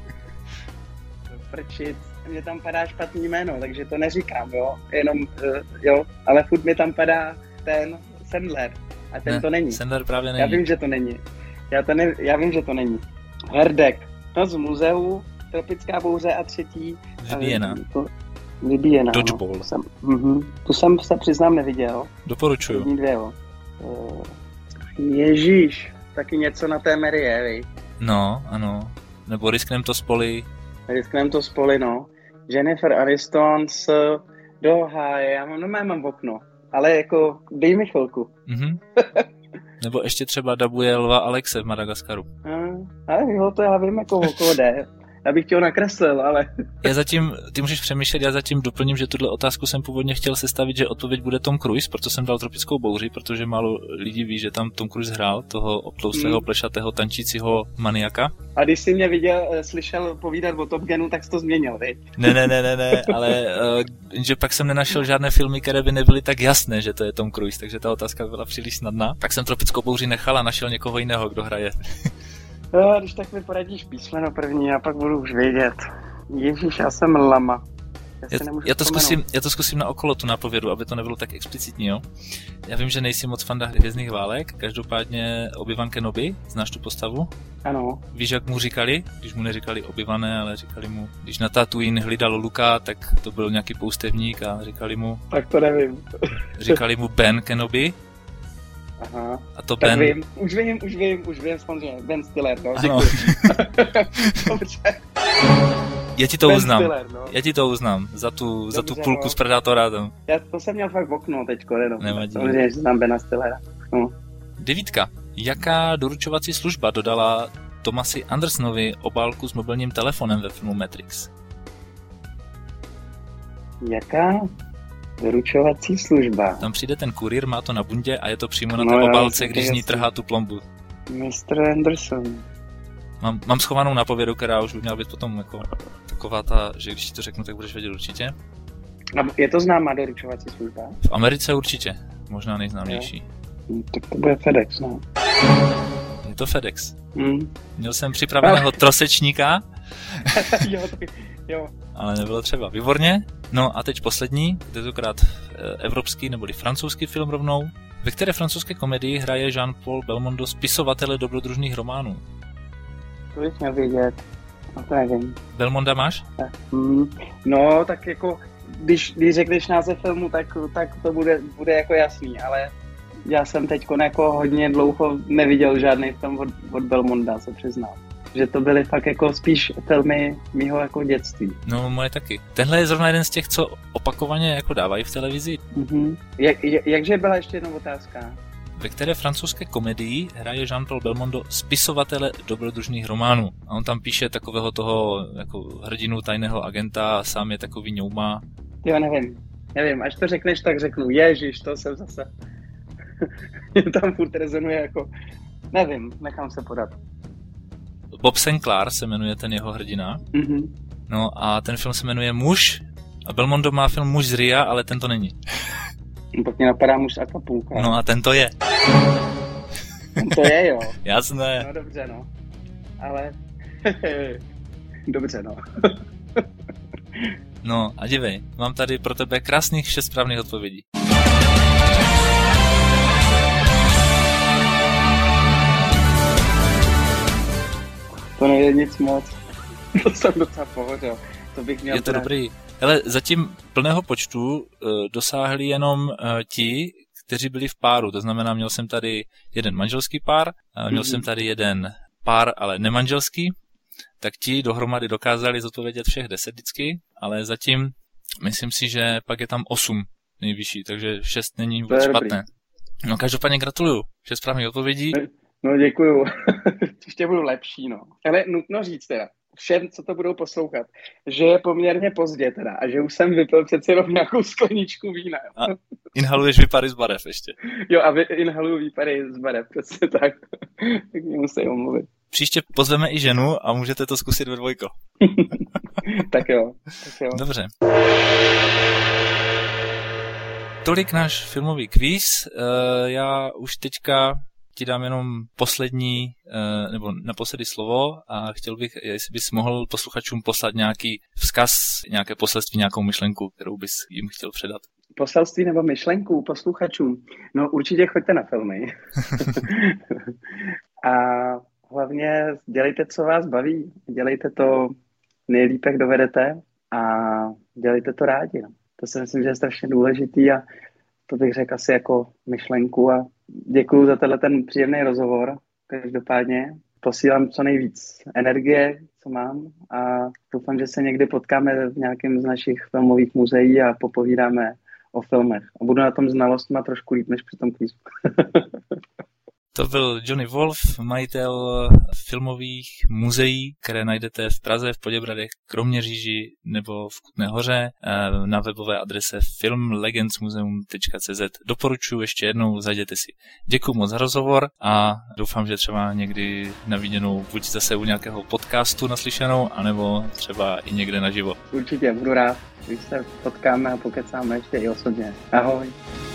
Speaker 2: Prčit, mě tam padá špatný jméno, takže to neříkám, jo. Jenom, jo, ale furt mi tam padá ten Sandler. A ten ne, to není.
Speaker 1: Sandler právě není.
Speaker 2: Já vím, že to není. Já vím, že to není. Herdek, Noc v muzeu, Tropická bouře a 3.
Speaker 1: Vybíjená.
Speaker 2: Vybíjená.
Speaker 1: Dodgeball.
Speaker 2: No. Tu jsem se přiznám neviděl.
Speaker 1: Doporučuju.
Speaker 2: První 2, jo. Ježíš, taky něco na té Mary je, viď?
Speaker 1: No, ano. Nebo Risknem to spoli.
Speaker 2: Risknem to spoli, no. Jennifer Aniston do háje, já mám okno, ale jako dej mi chvilku.
Speaker 1: Nebo ještě třeba dabuje lva Alexe v Madagaskaru.
Speaker 2: Ale jo, to já vím, jako okolo jde. Já bych tě ho nakreslil, ale...
Speaker 1: Ty můžeš přemýšlet, já zatím doplním, že tuhle otázku jsem původně chtěl sestavit, že odpověď bude Tom Cruise, proto jsem dal Tropickou bouři, protože málo lidí ví, že tam Tom Cruise hrál toho obtloustého, plešatého, tančícího maniaka.
Speaker 2: A když jsi mě slyšel povídat o Top Gunu, tak jsi to změnil, viď?
Speaker 1: Ne, ale že pak jsem nenašel žádné filmy, které by nebyly tak jasné, že to je Tom Cruise, takže ta otázka byla příliš snadná. Tak jsem Tropickou bouři nechal a našel někoho jiného, kdo hraje.
Speaker 2: No, když tak mi poradíš písmeno první a pak budu už vědět. Ježíš, já jsem lama.
Speaker 1: Já to zkusím na okolo tu nápovědu, aby to nebylo tak explicitní, jo. Já vím, že nejsi moc fanda Hvězdných válek, každopádně Obi-Wan Kenobi, znáš tu postavu?
Speaker 2: Ano.
Speaker 1: Víš, jak mu říkali? Když mu neříkali Obi-Wané, ale říkali mu, když na Tatooine hlídal Luka, tak to byl nějaký poustevník a říkali mu...
Speaker 2: Tak to nevím.
Speaker 1: Říkali mu Ben Kenobi.
Speaker 2: Aha,
Speaker 1: a to
Speaker 2: tak
Speaker 1: Ben...
Speaker 2: vím, už vím, samozřejmě, Ben Stiller, no,
Speaker 1: ano.
Speaker 2: Dobře.
Speaker 1: Já ti to Ben uznám, Stiller, no. Já ti to uznám, za tu půlku z Predátora tam.
Speaker 2: Já to jsem měl fakt v okno teďko, jenom.
Speaker 1: Nevadí.
Speaker 2: Samozřejmě, že znám Bena Stillera. No.
Speaker 1: 9. Jaká doručovací služba dodala Thomasi Andersonovi obálku s mobilním telefonem ve filmu Matrix?
Speaker 2: Jaká doručovací služba?
Speaker 1: Tam přijde ten kurýr, má to na bundě a je to přímo na té obálce, když z ní trhá tu plombu.
Speaker 2: Mr. Anderson.
Speaker 1: Mám schovanou nápovědu, která už by měla být potom jako taková ta, že když ti to řeknu, tak budeš vědět určitě.
Speaker 2: A je to známá doručovací služba?
Speaker 1: V Americe určitě, možná nejznámější.
Speaker 2: Tak to bude FedEx, no.
Speaker 1: Je to FedEx. Měl jsem připraveného trosečníka.
Speaker 2: Jo.
Speaker 1: Ale nebylo třeba. Výborně. No a teď poslední, tentokrát evropský neboli francouzský film rovnou. Ve které francouzské komedii hraje Jean-Paul Belmondo spisovatele dobrodružných románů?
Speaker 2: To bych měl vědět. No to nevím.
Speaker 1: Belmonda máš?
Speaker 2: No, tak jako, když řekneš název filmu, tak to bude jako jasný, ale já jsem teďko jako hodně dlouho neviděl žádný film od Belmonda, se přiznám. Že to byly fakt jako spíš filmy mýho jako dětství.
Speaker 1: No, moje taky. Tenhle je zrovna jeden z těch, co opakovaně jako dávají v televizi.
Speaker 2: Jakže byla ještě jedna otázka?
Speaker 1: Ve které francouzské komedii hraje Jean-Paul Belmondo spisovatele dobrodružných románů. A on tam píše takového toho jako hrdinu tajného agenta a sám je takový ňouma.
Speaker 2: Jo, nevím, až to řekneš, tak řeknu, ježiš, to jsem zase... Mě tam furt rezonuje jako... Nevím, nechám se podat.
Speaker 1: Bob Sinclair se jmenuje ten jeho hrdina. No a ten film se jmenuje Muž. A Belmondo má film Muž z Ria, ale ten to není.
Speaker 2: Pak mě napadá Muž z Acapulca.
Speaker 1: No a ten to je.
Speaker 2: Ten to je, jo.
Speaker 1: Jasné.
Speaker 2: No dobře, no. Ale... Dobře, no.
Speaker 1: No a dívej, mám tady pro tebe krásných 6 správných odpovědí.
Speaker 2: To nejde nic moc. To jsem docela pohořel. To bych měl...
Speaker 1: Je to dobrý. Hele, zatím plného počtu dosáhli jenom ti, kteří byli v páru. To znamená, měl jsem tady jeden manželský pár, měl jsem tady jeden pár, ale nemanželský, tak ti dohromady dokázali zodpovědět všech 10 vždycky, ale zatím myslím si, že pak je tam 8 nejvyšší, takže 6 není vůbec špatné. No každopádně gratuluju, 6 správných odpovědí.
Speaker 2: No děkuju, ještě budu lepší, no. Ale nutno říct teda, všem, co to budou poslouchat, že je poměrně pozdě teda a že už jsem vypil přece jenom nějakou skleničku vína.
Speaker 1: A inhaluješ výpary z barev ještě.
Speaker 2: Jo, a inhaluju výpary z barev, přesně tak. Tak mě musí omluvit.
Speaker 1: Příště pozveme i ženu a můžete to zkusit ve dvojko.
Speaker 2: Tak jo.
Speaker 1: Dobře. Tolik náš filmový kvíz. Já už teďka ti dám jenom poslední, nebo naposledy slovo a chtěl bych, jestli bys mohl posluchačům poslat nějaký vzkaz, nějaké poselství, nějakou myšlenku, kterou bys jim chtěl předat.
Speaker 2: Poselství nebo myšlenku posluchačům? No určitě choďte na filmy. A hlavně dělejte, co vás baví. Dělejte to nejlíp, jak dovedete a dělejte to rádi. No. To si myslím, že je strašně důležitý a to bych řekl asi jako myšlenku a děkuju za ten příjemný rozhovor. Každopádně posílám co nejvíc energie, co mám a doufám, že se někdy potkáme v nějakém z našich filmových muzeí a popovídáme o filmech. A budu na tom znalostma trošku líp než při tom kvízu.
Speaker 1: To byl Johnny Wolf, majitel filmových muzeí, které najdete v Praze, v Poděbradech, Kroměříži nebo v Kutné Hoře na webové adrese filmlegendsmuseum.cz. Doporučuji ještě jednou, zajděte si. Děkuji moc za rozhovor a doufám, že třeba někdy na viděnou buď zase u nějakého podcastu naslyšenou, anebo třeba i někde naživo.
Speaker 2: Určitě, budu rád, když se potkáme a pokecáme ještě i osobně. Ahoj.